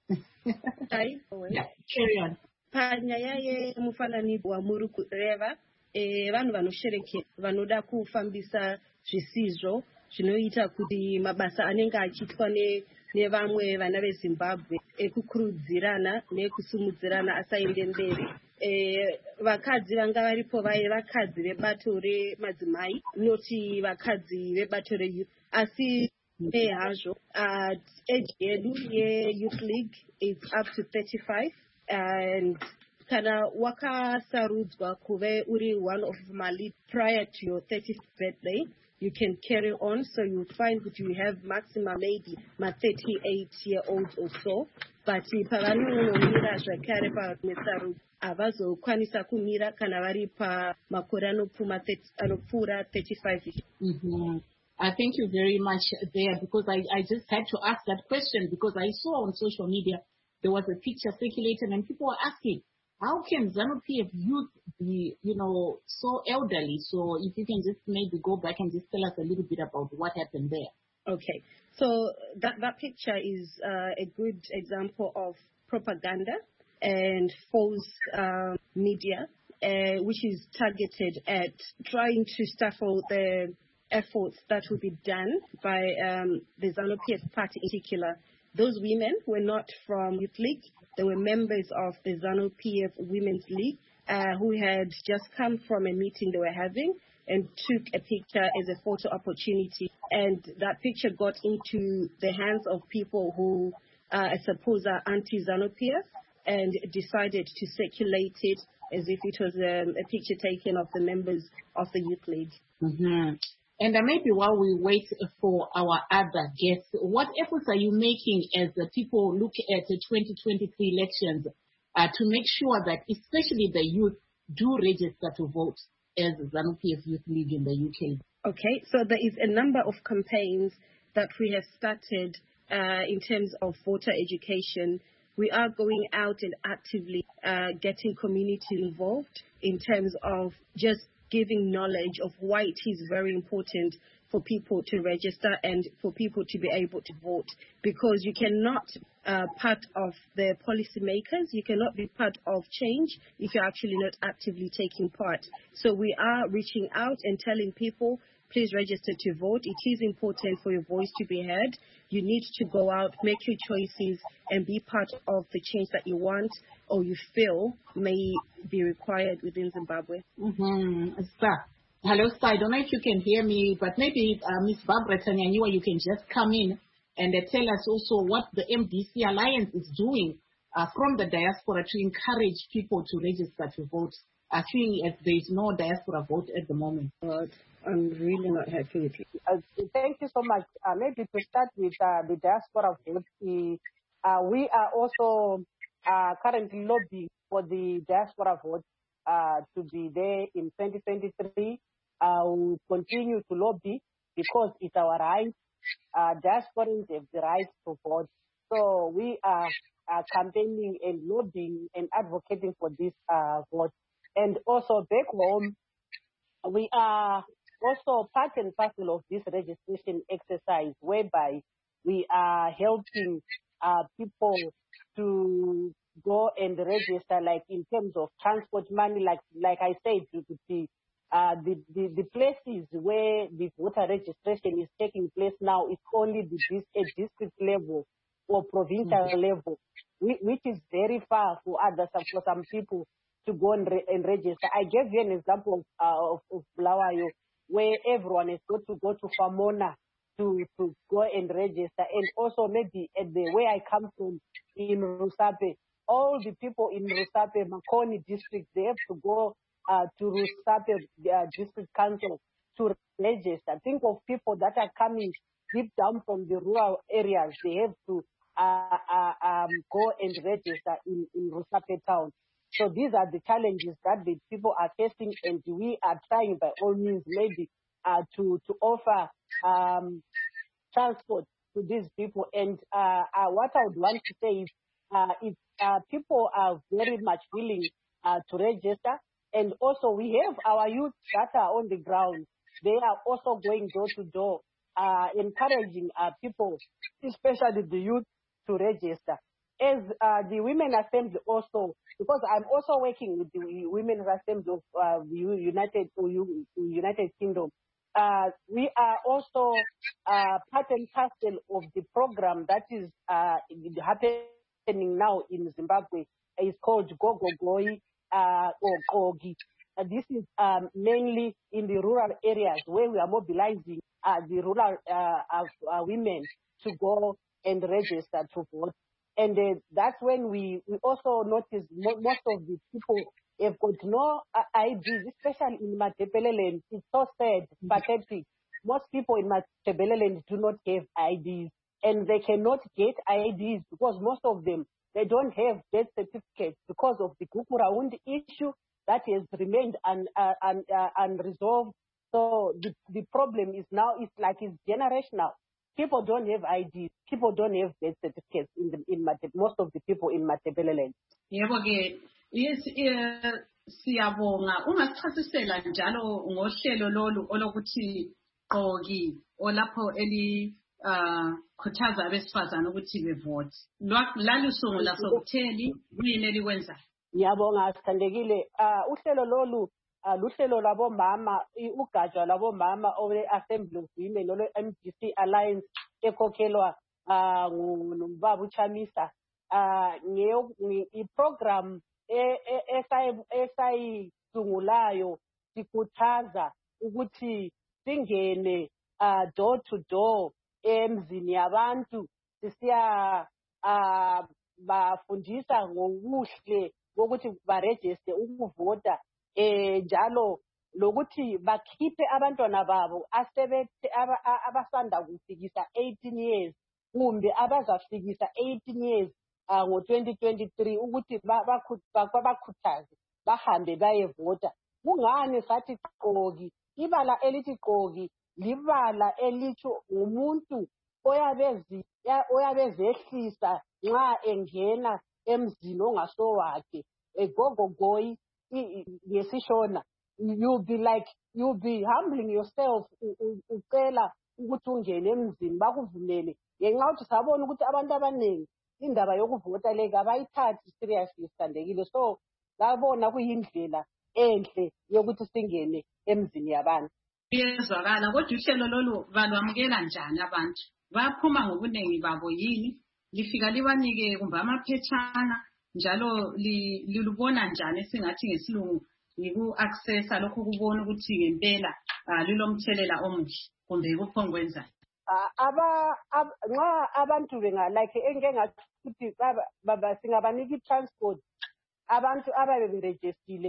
Hi. Yeah, carry on. Panyaya yemufananidzo wamuri kureva, eh, vanhu vanosherekera vanoda kufambisa zvisizvo zvinoita kuti mabasa anenge achiitwa nevamwe vana veZimbabwe ekukurudzirana nekusumudzirana asaende mberi. Eh, vakadzi vanga varipo vai vakadzi vebato remadzimai, noti vakadzi vebato reyouth. Asi hazvo at age yedu yeYouth League is up to thirty-five, and kana wakasarudzwa kuve uri one of my lead prior to your thirtieth birthday, you can carry on. So you find that you have maximum maybe my thirty-eight year olds or so, but pavanomira zvakare pamesarudzo havazokwanisa kumira kana vari pamakore anopfuura thirty-five. Mm-hmm. Uh, thank you very much there, because I, I just had to ask that question because I saw on social media there was a picture circulated and people were asking, how can ZANU P F youth be, you know, so elderly? So if you can just maybe go back and just tell us a little bit about what happened there. Okay, so that, that picture is uh, a good example of propaganda and false uh, media, uh, which is targeted at trying to stifle the efforts that will be done by um, the ZANU P F party in particular. Those women were not from Youth League. They were members of the ZANU P F Women's League uh, who had just come from a meeting they were having and took a picture as a photo opportunity. And that picture got into the hands of people who uh, I suppose are anti-ZANU P F and decided to circulate it as if it was um, a picture taken of the members of the Youth League. Mm-hmm. And uh, maybe while we wait for our other guests, what efforts are you making as uh, people look at the twenty twenty-three elections uh, to make sure that especially the youth do register to vote as the ZANU P F Youth League in the U K? Okay, so there is a number of campaigns that we have started uh, in terms of voter education. We are going out and actively uh, getting community involved in terms of just giving knowledge of why it is very important for people to register and for people to be able to vote, because you cannot uh, part of the policymakers, you cannot be part of change if you're actually not actively taking part. So we are reaching out and telling people, please register to vote. It is important for your voice to be heard. You need to go out, make your choices, and be part of the change that you want or you feel may be required within Zimbabwe. Mm-hmm. Sir. Hello, sir. I don't know if you can hear me, but maybe uh, Miz Barbara Tanyanyua, you can just come in and uh, tell us also what the M D C Alliance is doing uh, from the diaspora to encourage people to register to vote I think as there is no diaspora vote at the moment. But I'm really not happy with it. Uh, thank you so much. Uh, maybe to start with uh, the diaspora vote, we, uh, we are also uh, currently lobbying for the diaspora vote uh, to be there in twenty twenty-three. Uh, we continue to lobby because it's our right. Uh, diasporans have the right to vote. So we are uh, campaigning and lobbying and advocating for this uh, vote. And also back home, we are also part and parcel of this registration exercise whereby we are helping uh, people to go and register, like in terms of transport money, like like I said, the, uh, the, the, the places where the voter registration is taking place now is only the at district level or provincial mm-hmm. level, which is very far for others, for some people to go and, re- and register. I gave you an example of, uh, of, of Bulawayo, where everyone is going to go to Famona to, to go and register. And also maybe at the where I come from in Rusape, all the people in Rusape, Makoni district, they have to go uh, to Rusape uh, district council to register. Think of people that are coming deep down from the rural areas. They have to uh, uh, um, go and register in, in Rusape town. So these are the challenges that the people are facing, and we are trying by all means maybe uh, to, to offer um, transport to these people. And uh, uh, what I would want to say is uh, if uh, people are very much willing uh, to register, and also we have our youth that are on the ground. They are also going door to door, uh, encouraging uh, people, especially the youth, to register. As uh, the Women Assembly also, because I'm also working with the Women's Assembly of uh, the United United Kingdom, uh, we are also uh, part and parcel of the program that is uh, happening now in Zimbabwe. It's called Go Go Goi uh, or Kogi. Uh, this is um, mainly in the rural areas where we are mobilizing uh, the rural uh, uh, women to go and register to vote. And uh, that's when we, we also noticed mo- most of the people have got no uh, I Ds, especially in Matebeleland. It's so sad, pathetic. Most people in Matebeleland do not have I Ds, and they cannot get I Ds because most of them, they don't have death certificates because of the Gukuraund issue that has remained un, uh, un, uh, unresolved. So the, the problem is now, it's like it's generational. People don't have I Ds. People don't have death certificates in the, in Mate, most of the people in Matebeleland. Yebo ke yes siyabonga ungasichasisela njalo ngohlelo lolu olokuthi Qogi olapho eli khuthaza abesifazana ukuthi bevote. Lalusungu lasokutheli kuyini elikwenza? Ngiyabonga sithandekile. Uh, uhlelo lolu Uh, luhlelo labomama ugatsha labomama ole Assembly of Women ole M D C Alliance ekhokhelwa uh, ngubaba uChamisa uh, i-program esayisungulayo sikhuthaza ukuthi singene uh, door to door emzini yabantu sisiya uh, bafundisa ngokuhle ukuthi baregister ukuvota eh njalo lokuthi bakhiphe abantwana babo asebethe abasanda kufikisa eighteen years kumbe abazafikisa eighteen years uh, ngo twenty twenty-three ukuthi bakhuthaze bahambe bayevota. Kungani sathi Qogi? Ibala elithi Qogi libala elitsho umuntu oyabezi oyabezehlisa nxa engena emzini ongasowakhe egogogoi yesishona. You'll be like, you'll be humbling yourself ucela ukuthi ungene emzini bakuvumele ngenxa ukuthi sabona ukuthi abantu abaningi indaba yokuvota leka abayithathi seriously sithandekile. So labona kuyindlela enhle yokuthi singene emzini yabantu. Iyezwakala kodwa uhlelo lolu balwamukela njani abantu? Baphuma ngobuningi babo yini? Lifika libanike kumbe amaphetshana njalo lilubona njani singathi ngesilungu yiku-accessa lokho kubona ukuthi ngempela lilomthelela omuhle kumbe kuphongwenza? Aba nxa abantu benga like engeke ngathi baba singabanika i-transport abantu ababe berejistile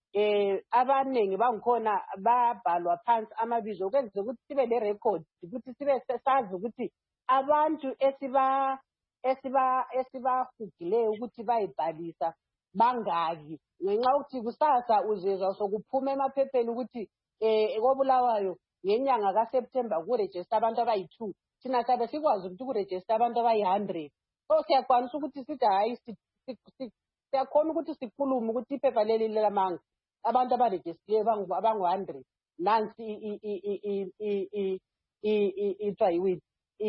eh abaningi bangikhona babhalwa phansi amabizo ukwenza ukuthi sibe le record ukuthi sibe sazi ukuthi abantu esiba esiba esibahugileyo ukuthi bayibhalisa bangaki ngenxa ukuthi kusasa uzezwa sokuphuma emaphepheni ukuthi eh ekobulawayo ngenyanga kaSeptember kuregister abantu abayi-two thina sabe sikwazi ukuthi kuregister abantu abayi-one hundred so siyakwanisa ukuthi sithi hayi siyakhona ukuthi sikhulume ukuthi iphepha leli lamanga abantu abaregistiwe abangu-one hundred nansi ithiwa yiwini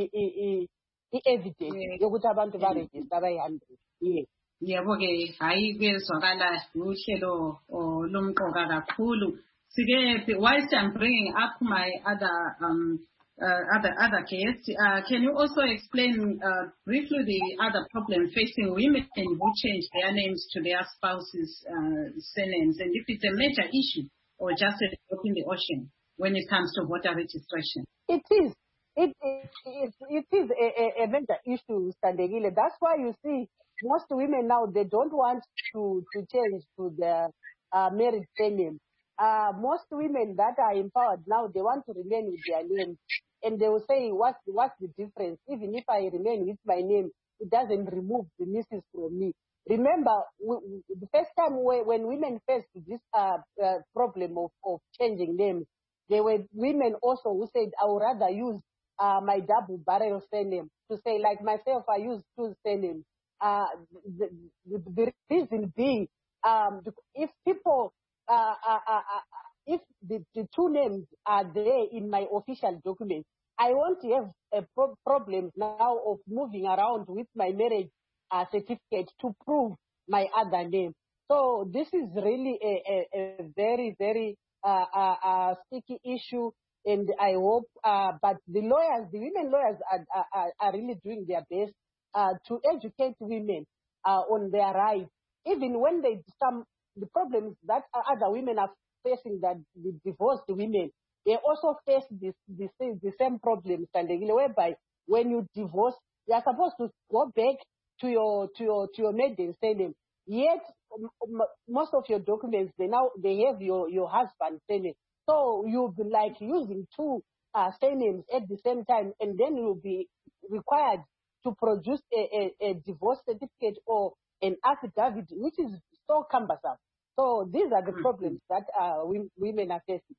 i-evidence yokuthi abantu baregister abayi-one hundred. Yes. Yebo-ke hayi kuyezwakala uhlelo olumqoka kakhulu. Sike, whilst I'm bringing up my other um uh, other other guests, uh, can you also explain uh, briefly the other problem facing women who change their names to their spouses' uh, surnames, and if it's a major issue or just a drop in the ocean when it comes to voter registration? It is. It, it, it, it is a, a major issue, Sandegile. That's why you see most women now, they don't want to, to change to their uh, married surname. Uh, most women that are empowered now, they want to remain with their name. And they will say, what's, what's the difference? Even if I remain with my name, it doesn't remove the missus from me. Remember, we, the first time we, when women faced this uh, uh, problem of, of changing names, there were women also who said, I would rather use uh, my double barrel surname. To say, like myself, I use two surnames. Uh, the, the, the reason being, um, if people, uh, uh, uh, uh, if the, the two names are there in my official document, I won't have a pro- problem now of moving around with my marriage uh, certificate to prove my other name. So this is really a, a, a very, very uh, uh, uh, sticky issue. And I hope, uh, but the lawyers, the women lawyers are, are, are really doing their best uh, to educate women uh, on their rights. Even when they, some, the problems that other women are facing, that the divorced women, they also face this, this the same problems, whereby when you divorce, you are supposed to go back to your, to your, to your maiden surname. Yet, m- most of your documents, they now, they have your, your husband's surname. So you'll be like using two uh, surnames at the same time, and then you'll be required to produce a, a, a divorce certificate or an affidavit, which is so cumbersome. So these are the problems that uh, we, women are facing.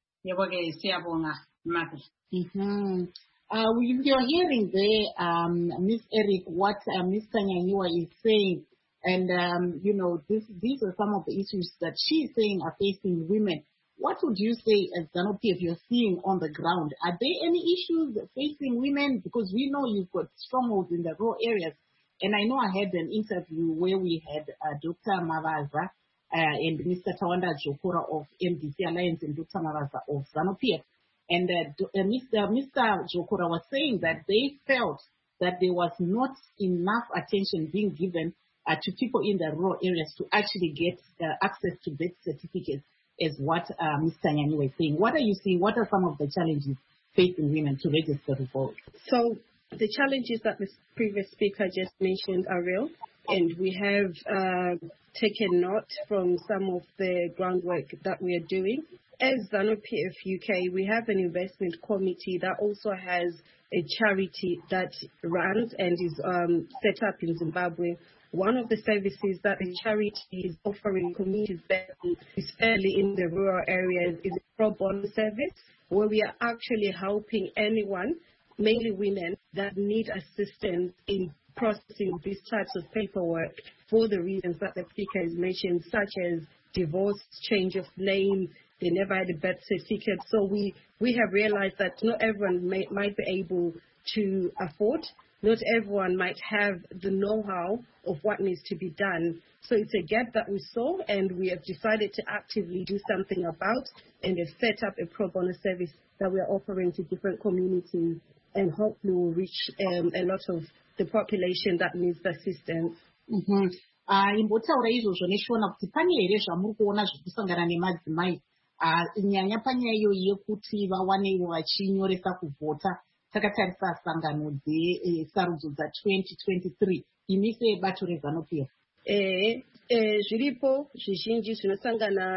Mm-hmm. Uh, you're hearing there, um, Miss Eric, what uh, Mister Nyanyua is saying, and um, you know, this, these are some of the issues that she's saying are facing women. What would you say, as ZANU-P F, you're seeing on the ground? Are there any issues facing women? Because we know you've got strongholds in the rural areas. And I know I had an interview where we had uh, Doctor Mavaza uh, and Mister Tawanda Jokora of M D C Alliance and Doctor Mavaza of ZANU-P F. And uh, uh, Mister Mister Jokora was saying that they felt that there was not enough attention being given uh, to people in the rural areas to actually get uh, access to birth certificates, is what uh, Mister Nyanyua is saying. What are you seeing? What are some of the challenges facing women to register to vote? So the challenges that the previous speaker just mentioned are real, and we have uh, taken note from some of the groundwork that we are doing. As ZANU-P F U K, we have an investment committee that also has a charity that runs and is um, set up in Zimbabwe. One of the services that the charity is offering communities that is fairly in the rural areas is a pro bono service, where we are actually helping anyone, mainly women, that need assistance in processing these types of paperwork for the reasons that the speaker has mentioned, such as divorce, change of name, they never had a birth certificate. So we, we have realized that not everyone may, might be able to afford. Not everyone might have the know-how of what needs to be done. So it's a gap that we saw, and we have decided to actively do something about, and have set up a pro bono service that we are offering to different communities, and hopefully will reach um, a lot of the population that needs the assistance. Mm-hmm. Uh, imbotaura izvozvo neshona kuti pane here zvamuri kuona zvekusangana nemadzimai nyanya panyaya iyo yekuti vawanewo vachinyoresa kuvhota. Takatarisa sangano dzesarudzo dza twenty twenty-three imi sebato rezANU-P F. Eh, eh, zviripo zvizhinji zvinosangana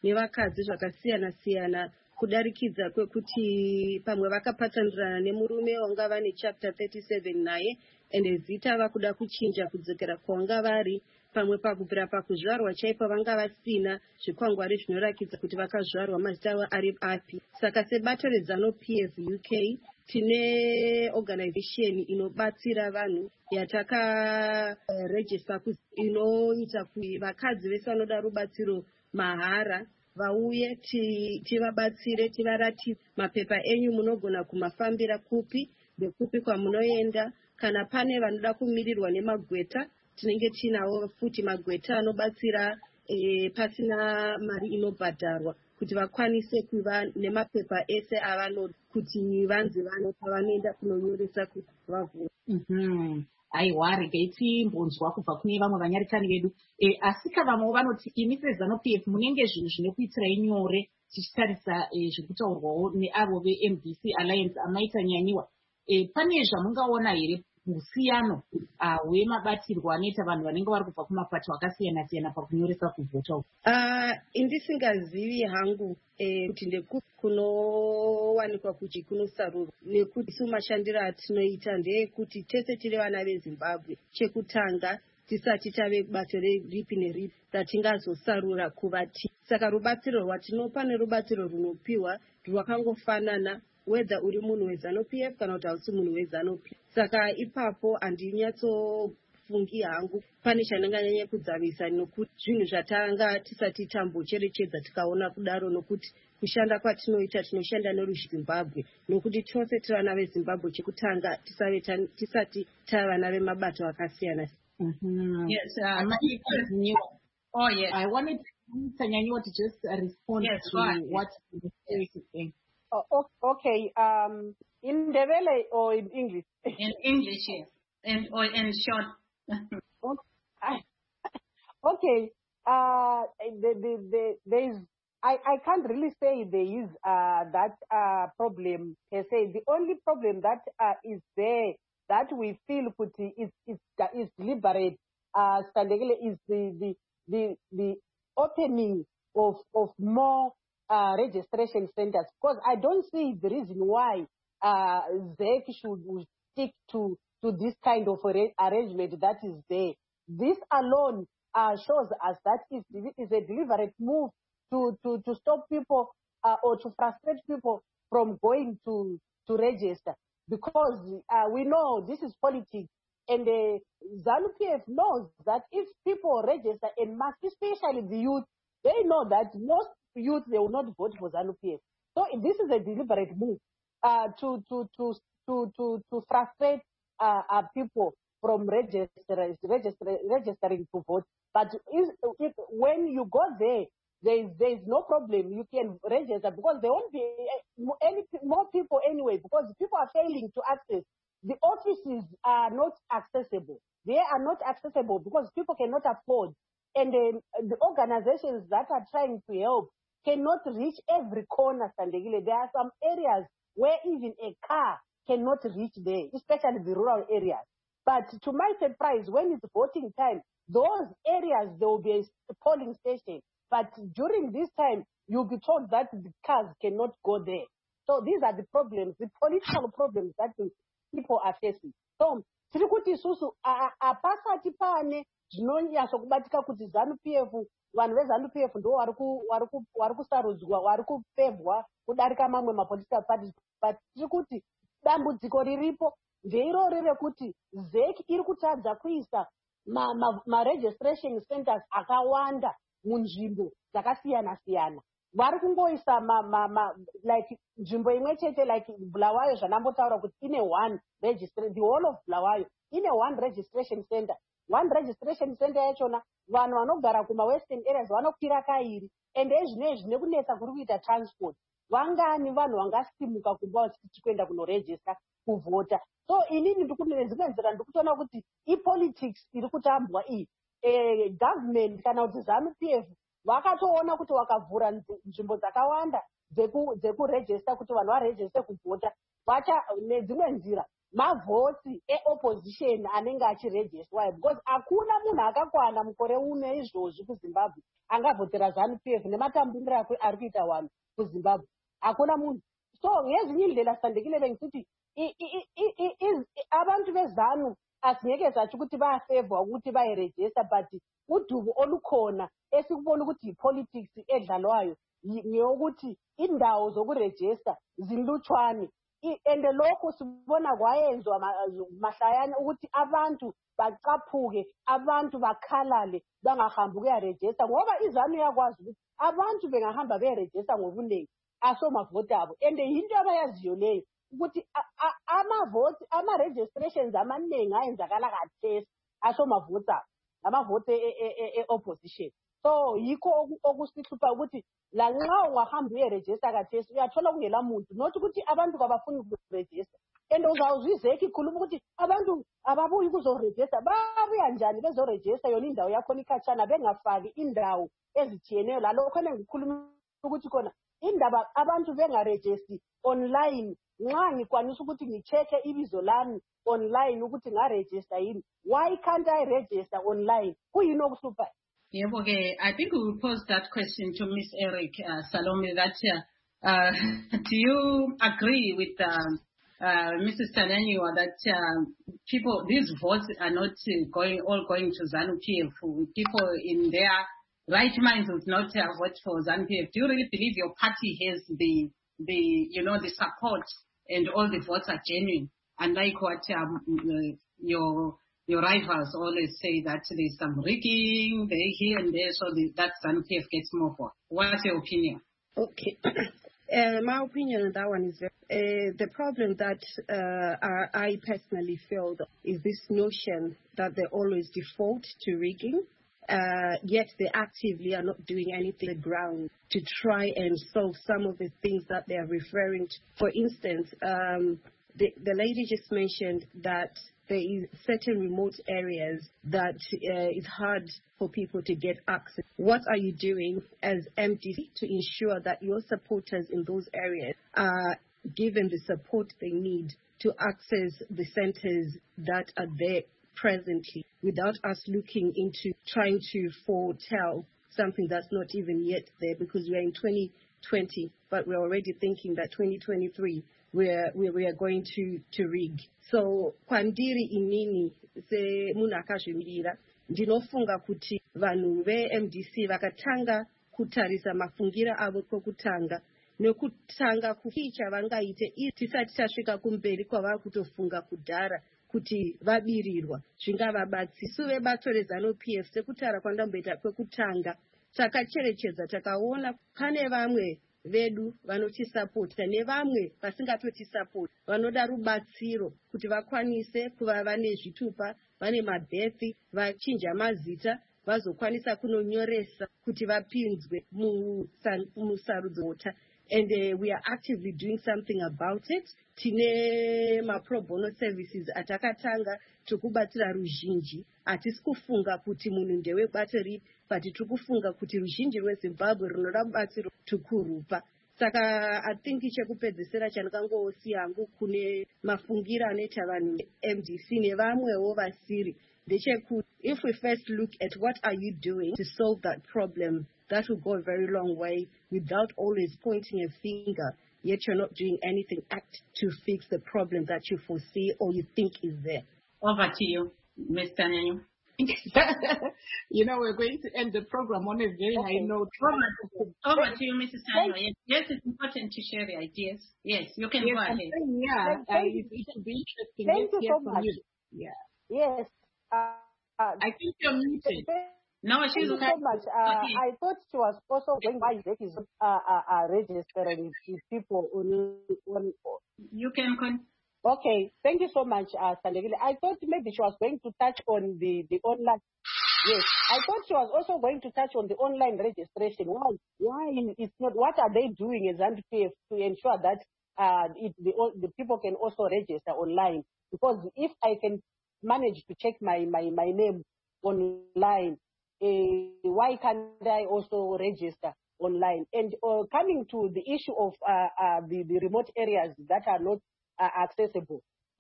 nevakadzi zvakasiyana siyana kudarikidza kwekuti pamwe vakapatsanurana nemurume wanga vane chapter thirty-seven naye ende zita vakuda kuchinja kudzokera kwavanga vari, pamwe pakubvira pakuzvarwa chaipo vanga vasina zvikwangwari zvinorakidza kuti vakazvarwa mazita avo ari api. Saka sebato reZANU-P F U K tine organization inobatsira vanhu yatakarejista uh, inoita kuti vakadzi vese vanoda rubatsiro mahara vauye tivabatsire ti tivaratidze mapepa enyu munogona kumafambira kupi ndekupi kwamunoenda. Kana pane vanoda kumirirwa nemagweta tinenge tinawo futi magweta anobatsira e, pasina mari inobhadharwa kuti vakwanise kuva nemapepa ese avanoda kuti vanzi vano pavanoenda kunonyoresa kuti vavhura. mm-hmm. Aiwa regai timbonzwa kubva kune vamwe vanyarikani vedu e, asi kavamwewo vanoti imi seZANU-P F munenge zvinhu zvine kuitirai nyore tichitarisa e, zvekutaurwawo neavo ve-M D C Alliance amaita nyanyiwa. E, pane zvamungaona here musiyano uh, wemabatirwo anoita vanhu vanenge vari kubva kumapato akasiyana siyana pakunyoresa kuvhota? Uh, indisingazivi hangu eh, kuti ndekunowanikwa kuti kunosarurwa nekuti isu mashandiro atinoita ndeyekuti tese tiri vana veZimbabwe, chekutanga tisati tave bato ripi neripi ratingazosarura kuvati. Saka rubatsiro rwatinopa nerubatsiro runopiwa rwakangofanana whether uri munhu weZANU-P F kana kuti hausi munhu weZANU-P F. Saka ipapo handinyatsofungi hangu pane chandinganyanya kudzavisa nokuti zvinhu zvatanga tisati tambocherechedza tikaona kudaro, nokuti kushanda kwatinoita tinoshanda neruZimbabwe nokuti tose tiri vana veZimbabwe chekutanga tisati tava vana vemabato akasiyana. Mm-hmm. Yes, uh, oh yes. I wanted Tanyanyiwa to just uh, respond yes, to what the story is saying. Oh, okay. Um, in Ndebele or in English? In English, yes. And or in short. Okay. Uh, the, the, the, there is. I, I can't really say there is uh, that uh, problem per se. The only problem that uh, is there that we feel kuti is is is deliberate uh, is the the the the opening of of more uh, registration centers, because I don't see the reason why uh, Z E C should stick to to this kind of arrangement that is there. This alone uh, shows us that is is a deliberate move to to to stop people uh, or to frustrate people from going to to register, because uh, we know this is politics, and uh, ZANU-P F knows that if people register en masse, especially the youth, they know that most youth, they will not vote for ZANU-P F. So this is a deliberate move uh, to, to, to, to, to, to frustrate uh, uh, people from registering, registering, registering to vote. But if, if, when you go there, there is, there is no problem. You can register because there won't be any more people anyway, because people are failing to access. The offices are not accessible. They are not accessible because people cannot afford. And then the organizations that are trying to help cannot reach every corner, Sandegile. There are some areas where even a car cannot reach there, especially the rural areas. But to my surprise, when it's voting time, those areas, there will be a polling station. But during this time, you'll be told that the cars cannot go there. So these are the problems, the political problems that the people are facing. So, tiri kuti susu apasati pane zvinonyasa kubatika kuti ZANU-P F, vanhu veZANU-P F ndo vari kusarudzwa, vari kupevhwa kudarika mamwe mapolitical parties. But tiri kuti dambudziko riripo ndeiroro rekuti Z E C iri kutadza kuisa ma-registration centers akawanda munzvimbo dzakasiyana siyana. Vari kungoisa like nzvimbo imwe chete, like Bulawayo zvanambotaura kuti ine one registration, the whole of Bulawayo ine one registration center. One registration center yachona vanhu vanogara kuma western areas vanokwira kairi, ende zvinezvi nekunetsa kuri kuita transport, vangani vanhu vangasimuka kumba kuenda kunoregister kuvhota. So inini ndikune dzimwe nzira ndikutoona kuti ipolitics iri kutambwa iyi. Eh, government kana kuti ZANU-P F vakatoona kuti wakavhura nzvimbo dzakawanda dzekuregister kuti vanhu varegister kuvhota, vacha nedzimwe nzira mavhoti e-opposition anenge achirejeswayo, because hakuna munhu akakwana mukore uno izvozvi kuzimbabwe angavhotera zanu P F nematambuniro akwe ari kuita wanhu kuzimbabwe, hakuna munhu. So ngezinye indlela Sandekile bengisithi abantu bezanu asingeke sathi ukuthi bayafavor ukuthi bayirejista, but udubo olukhona esikubona ukuthi yi-politics edlalwayo ngeyokuthi indawo zokurejista zinlutshwane, and lokho sibona kwayenzwa mahlayana ukuthi abantu bacaphuke, abantu bakhalale bangahambi ukuyarejista, ngoba izanu yakwazi ukuthi abantu bengahamba beyarejista ngobunengi asomavoti abo, and yinto abayaziyo leyo ukuthi amavoti ama-registrations amaningi ayenzakala kathesi asomavoti abo, amavoti e-opposition. So yikho okusihlupha ukuthi lanxa ungahamba uyerejista kathesi uyathola kungela muntu, not ukuthi abantu kabafuni ukurejista, and uzawuzwizeka ikhuluma ukuthi abantu ababuyi ukuzorejista, babuya njani bezorejista yona indawo yakhona ikhatshana bengafaki indawo ezithiyeneyo. Lalokho engikhuluma ukuthi khona indaba abantu bengarejisti online, nxa ngikwanisa ukuthi ngichecke ibizo lami online ukuthi ngarejista yini, why can't I register online? Kuyini okuhluphayo? Yeah, okay. I think we will pose that question to Miss Eric uh, Salome. That uh, uh, do you agree with uh, uh, Missus Talanywa that uh, people, these votes are not uh, going all going to ZANU P F? People in their right minds would not uh, vote for ZANU P F. Do you really believe your party has the the you know the support and all the votes are genuine? Unlike what um, uh, your Your rivals always say that there's some rigging there, here and there, so the, that ZANU P F gets more for. What's your opinion? Okay. Uh, my opinion on that one is uh, the problem that uh, I personally feel is this notion that they always default to rigging, uh, yet they actively are not doing anything on the ground to try and solve some of the things that they are referring to. For instance, um, the, the lady just mentioned that there is certain remote areas that uh, it's hard for people to get access. What are you doing as M D C to ensure that your supporters in those areas are given the support they need to access the centers that are there presently, without us looking into trying to foretell something that's not even yet there, because we are in twenty twenty, but we're already thinking that twenty twenty-three We're, we are going to, to rig. So, kwandiri inini se muna akazvimirira, ndinofunga kuti vanhu ve-M D C vakatanga kutarisa mafungira avo kwekutanga nekutanga kuficha vangaite tisati tasvika kumberi kwavari kutofunga kudhara kuti vabirirwa zvingavabatsira. Isu vebato reZANU P F sekutaura kwandamboita kwekutanga takacherechedza takaona pane vamwe vedu vanotisapota nevamwe vasingatoti-sapoti vanoda rubatsiro kuti vakwanise kuva vane zvitupa, vane mabhethi, vachinja mazita, vazokwanisa kunonyoresa kuti vapinzwe musarudzo. And uh, we are actively doing something about it. Tine ma-pro bono services atakatanga tukubatsira ruzhinji. Hatisi kufunga kuti munhu ndewebato ripi, but tiri kufunga kuti ruzhinji rweZimbabwe runoda rubatsiro tukurupa. Saka I think chekupedzisira chandakangosiya hangu kune mafungira anoita vanhu M D C nevamwewo vasiri ndechekuti if we first look at what are you doing to solve that problem, that will go a very long way without always pointing a finger, yet you're not doing anything act to fix the problem that you foresee or you think is there. Over to you, Miz Talanywa. You know, we're going to end the program on a very okay. high note. Over, over to you, Missus Talanywa. Yes. yes, it's important to share the ideas. Yes, you can yes, go ahead. Yeah, uh, it, it should be interesting. Thank you so much. You. Yeah. Yes. Uh, uh, I think you're muted. No, she's Thank you so much. Uh, okay. I thought she was also going by is uh, uh, uh, registering people on, on. You can con- Okay, thank you so much, uh, Sandekile. I thought maybe she was going to touch on the, the online. Yes, I thought she was also going to touch on the online registration. Why? Why it's not? What are they doing as ZANU P F to ensure that uh, it, the the people can also register online? Because if I can manage to check my my, my name online, uh, why can't I also register online? And uh, coming to the issue of uh, uh, the the remote areas that are not Uh, accessible.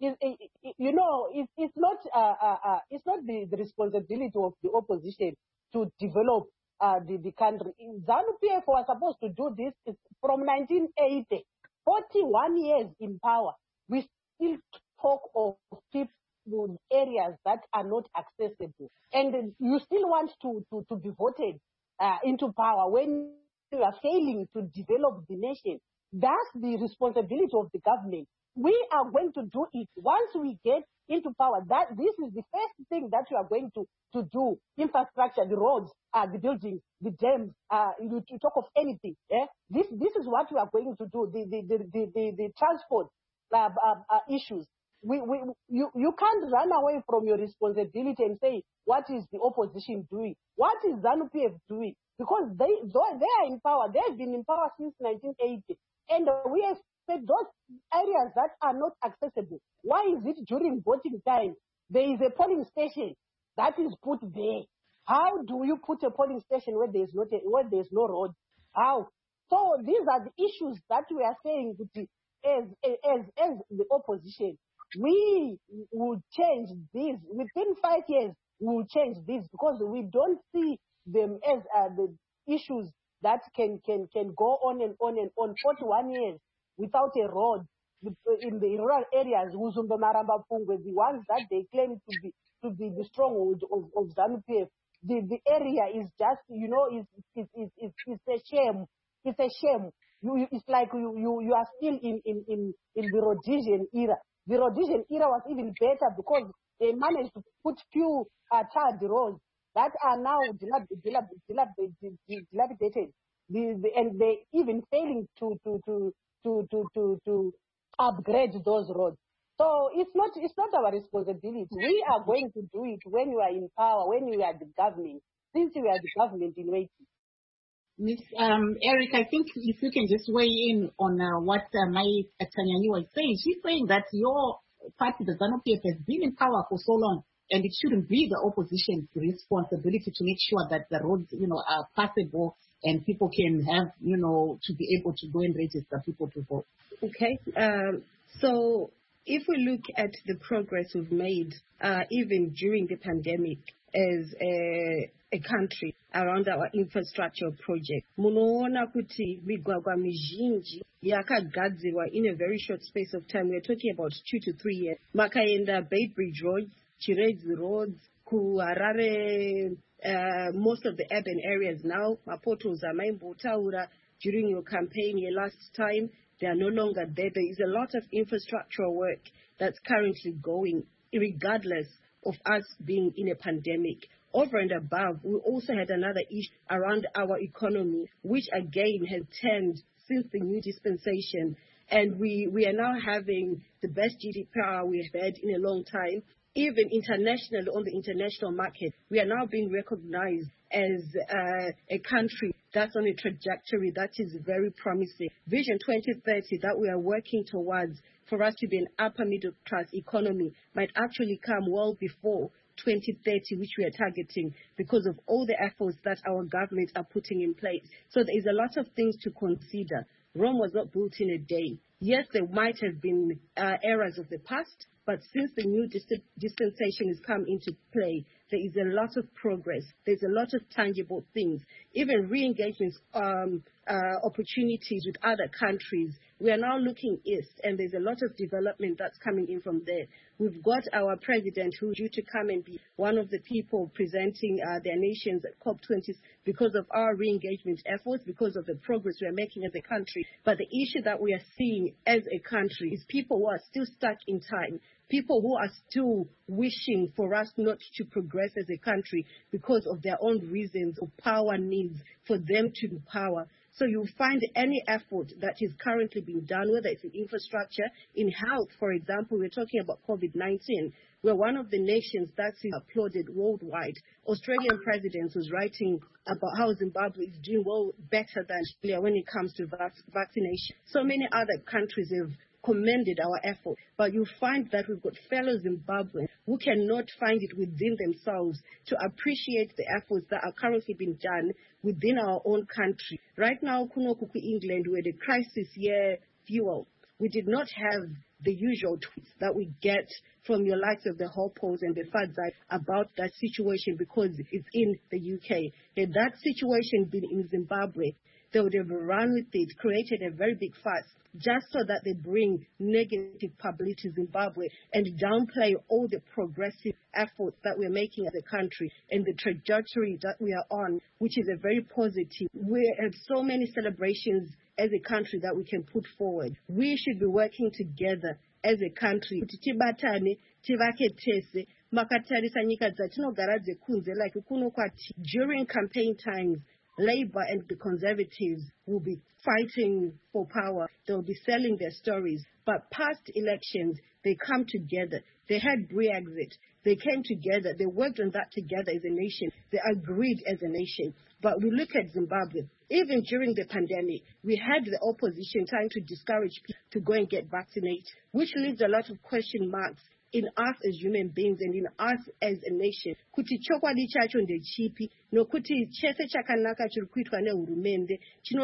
is, you know, it's, it's not, uh, uh, uh, it's not the, the responsibility of the opposition to develop uh, the, the country. ZANU-P F was supposed to do this from nineteen eighty, forty-one years in power. We still talk of people, areas that are not accessible. And you still want to, to, to be voted uh, into power when you are failing to develop the nation. That's the responsibility of the government. We are going to do it once we get into power. That this is the first thing that we are going to, to do. Infrastructure, the roads, uh, the buildings, the dams, uh, you, you talk of anything. Eh? This this is what we are going to do. The the the the, the, the transport uh, uh, uh, issues. We, we you you can't run away from your responsibility and say, what is the opposition doing? What is ZANU-P F doing? Because they they are in power. They have been in power since nineteen eighty. And we expect those areas that are not accessible. Why is it during voting time there is a polling station that is put there? How do you put a polling station where there is not a, where there is no road? How? So these are the issues that we are saying as as as the opposition. We will change this within five years. We will change this because we don't see them as uh, the issues that can, can, can go on and on and on forty-one years without a road in the rural areas, Uzumba, Maramba, Pungwe, the ones that they claim to be to be the stronghold of, of ZANU-P F. The, the area is just, you know, it's, it's, it's, it's, it's a shame. It's a shame. You, you, it's like you, you, you are still in, in, in, in the Rhodesian era. The Rhodesian era was even better because they managed to put few uh, tarred roads that are now dilapidated, dilapidated. The, the, and they even failing to to, to to to to to upgrade those roads. So it's not it's not our responsibility. We are going to do it when you are in power, when you are the government. Since we are the government in waiting. Miss Um, Eric, I think if you can just weigh in on uh, what uh, my Tanyani was saying. She's saying that your party, the ZANU-P F, has been in power for so long. And it shouldn't be the opposition's responsibility to make sure that the roads, you know, are passable and people can have, you know, to be able to go and register people to vote. Okay. Um, so if we look at the progress we've made, uh, even during the pandemic, as a, a country around our infrastructure project, munoona kuti migwagwa mizhinji yakagadzirwa in a very short space of time. We're talking about two to three years. Makaenda Bay Bridge Road, Chirezi roads, Kuharare, uh, most of the urban areas now, Mapoto Zamaimbo Taura, during your campaign here last time, they are no longer there. There is a lot of infrastructural work that's currently going, regardless of us being in a pandemic. Over and above, we also had another issue around our economy, which again has turned since the new dispensation. And we, we are now having the best G D P we've had in a long time. Even internationally, on the international market, we are now being recognized as uh, a country that's on a trajectory that is very promising. Vision twenty thirty that we are working towards for us to be an upper middle class economy might actually come well before twenty thirty, which we are targeting, because of all the efforts that our governments are putting in place. So there is a lot of things to consider. Rome was not built in a day. Yes, there might have been uh, errors of the past, but since the new dis- dispensation has come into play, there is a lot of progress. There's a lot of tangible things, even re-engagement um, uh, opportunities with other countries. We are now looking east, and there's a lot of development that's coming in from there. We've got our president who's due to come and be one of the people presenting uh, their nations at COP twenty because of our re-engagement efforts, because of the progress we are making as a country. But the issue that we are seeing as a country is people who are still stuck in time, people who are still wishing for us not to progress as a country because of their own reasons or power needs for them to do power. So you'll find any effort that is currently being done, whether it's in infrastructure, in health, for example, we're talking about COVID nineteen. We're one of the nations that's applauded worldwide. Australian president was writing about how Zimbabwe is doing well, better than Australia when it comes to vac- vaccination. So many other countries have commended our effort, but you find that we've got fellow Zimbabweans who cannot find it within themselves to appreciate the efforts that are currently being done within our own country. Right now, Kunokuku, England, we're the crisis year fuel. We did not have the usual tweets that we get from your likes of the Hopos and the Fadzai about that situation because it's in the U K. Had that situation been in Zimbabwe, they would have run with it, created a very big fuss, just so that they bring negative publicity to Zimbabwe and downplay all the progressive efforts that we're making as a country and the trajectory that we are on, which is a very positive. We have so many celebrations as a country that we can put forward. We should be working together as a country. During campaign times, Labour and the Conservatives will be fighting for power. They'll be selling their stories. But past elections, they come together. They had Brexit. They came together. They worked on that together as a nation. They agreed as a nation. But we look at Zimbabwe. Even during the pandemic, we had the opposition trying to discourage people to go and get vaccinated, which leaves a lot of question marks in us as human beings and in us as a nation. Kuti chokwadi chacho ndechipi nokuti chese chakanaka chiri kuitwa nehurumende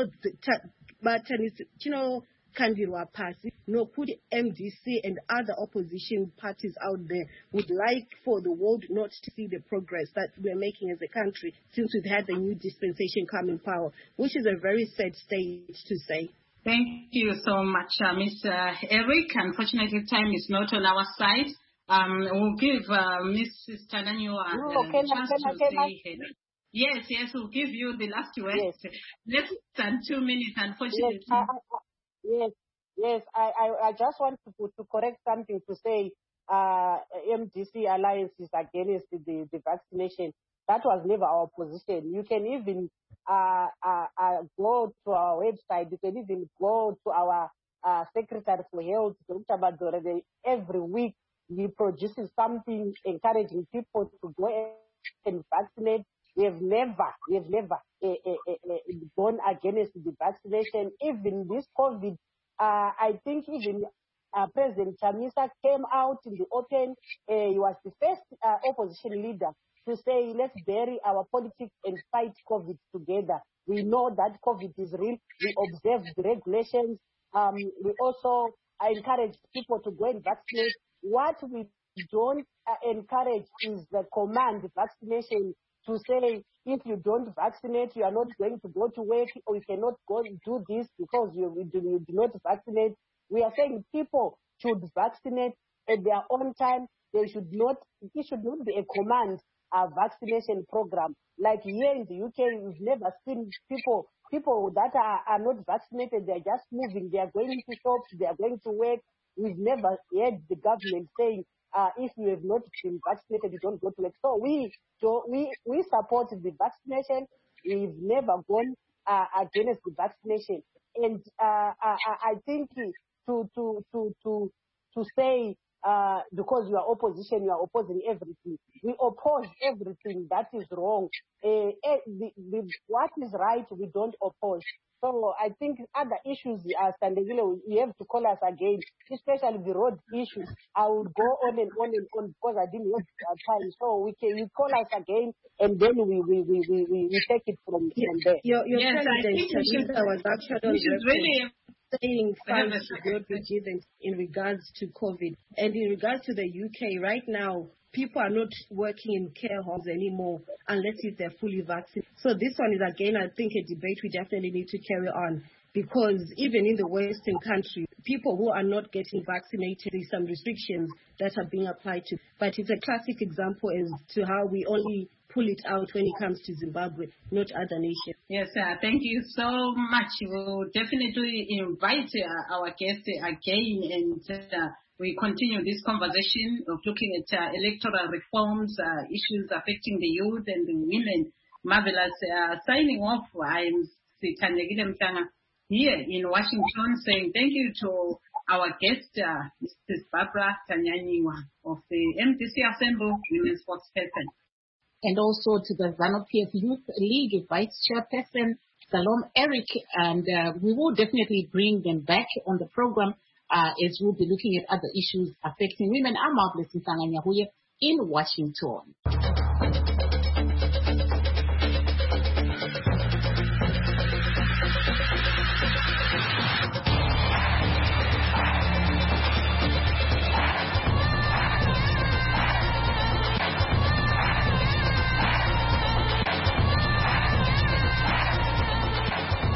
chinokandirwa pasi nokuti M D C and other opposition parties out there would like for the world not to see the progress that we're making as a country since we've had the new dispensation come in power, which is a very sad state to say. Thank you so much, uh, Miz Uh, Eric. Unfortunately, time is not on our side. Um, we'll give uh, Missus Tananywa uh, No, the can I- chance can I- to can I- say hello. Yes, yes, we'll give you the last word. Yes. Less than two minutes, unfortunately. Yes, I, I, yes, yes. I, I, I just want to, to correct something to say uh, M D C Alliance is against the, the vaccination. That was never our position. You can even uh, uh, uh, go to our website. You can even go to our uh, Secretary for Health, Doctor Badore. Every week he produces something encouraging people to go and vaccinate. We have never, we have never uh, uh, uh, gone against the vaccination. Even this COVID, uh, I think even uh, President Chamisa came out in the open. Uh, he was the first uh, opposition leader to say, let's bury our politics and fight COVID together. We know that COVID is real. We observe the regulations. Um, we also uh, encourage people to go and vaccinate. What we don't uh, encourage is the command vaccination to say, if you don't vaccinate, you are not going to go to work, or you cannot go and do this because you, you, do, you do not vaccinate. We are saying people should vaccinate at their own time. They should not, it should not be a command uh, vaccination program. Like here in the U K, we've never seen people, people that are, are not vaccinated, they're just moving, they are going to shops, they are going to work. We've never heard the government saying, Uh, if you have not been vaccinated, you don't go to work. So we, so we, we support the vaccination. We've never gone uh, against the vaccination. And uh, I, I think to to to to to say uh, because you are opposition, you are opposing everything. We oppose everything that is wrong. Uh, the, the, what is right, we don't oppose. So I think other issues are standing. You have to call us again, especially the road issues. I will go on and on and on because I didn't have time. So we can you call us again, and then we we we we, we take it from, from there. Your, your Yes, I president, think we should- Teresa, was actually on We should record really saying funds Yes. should not be given in regards to COVID. And in regards to the U K, right now, people are not working in care homes anymore unless if they're fully vaccinated. So this one is, again, I think, a debate we definitely need to carry on. Because even in the Western country, people who are not getting vaccinated, there's some restrictions that are being applied to. But it's a classic example as to how we only pull it out when it comes to Zimbabwe, not other nations. Yes, uh, thank you so much. We'll definitely invite uh, our guests again, and uh, we continue this conversation of looking at uh, electoral reforms, uh, issues affecting the youth and the women. Marvelous. Uh, signing off, I'm Sithandegile Mhlanga here in Washington, saying thank you to our guest, uh, Missus Barbara Tanyanyiwa of the M D C Assembly Women's Spokesperson. And also to the ZANU-P F Youth League Vice Chairperson, Salome Eric, and uh, we will definitely bring them back on the program uh, as we'll be looking at other issues affecting women. I'm Marvelous Mhlanga Nyahuye in Washington.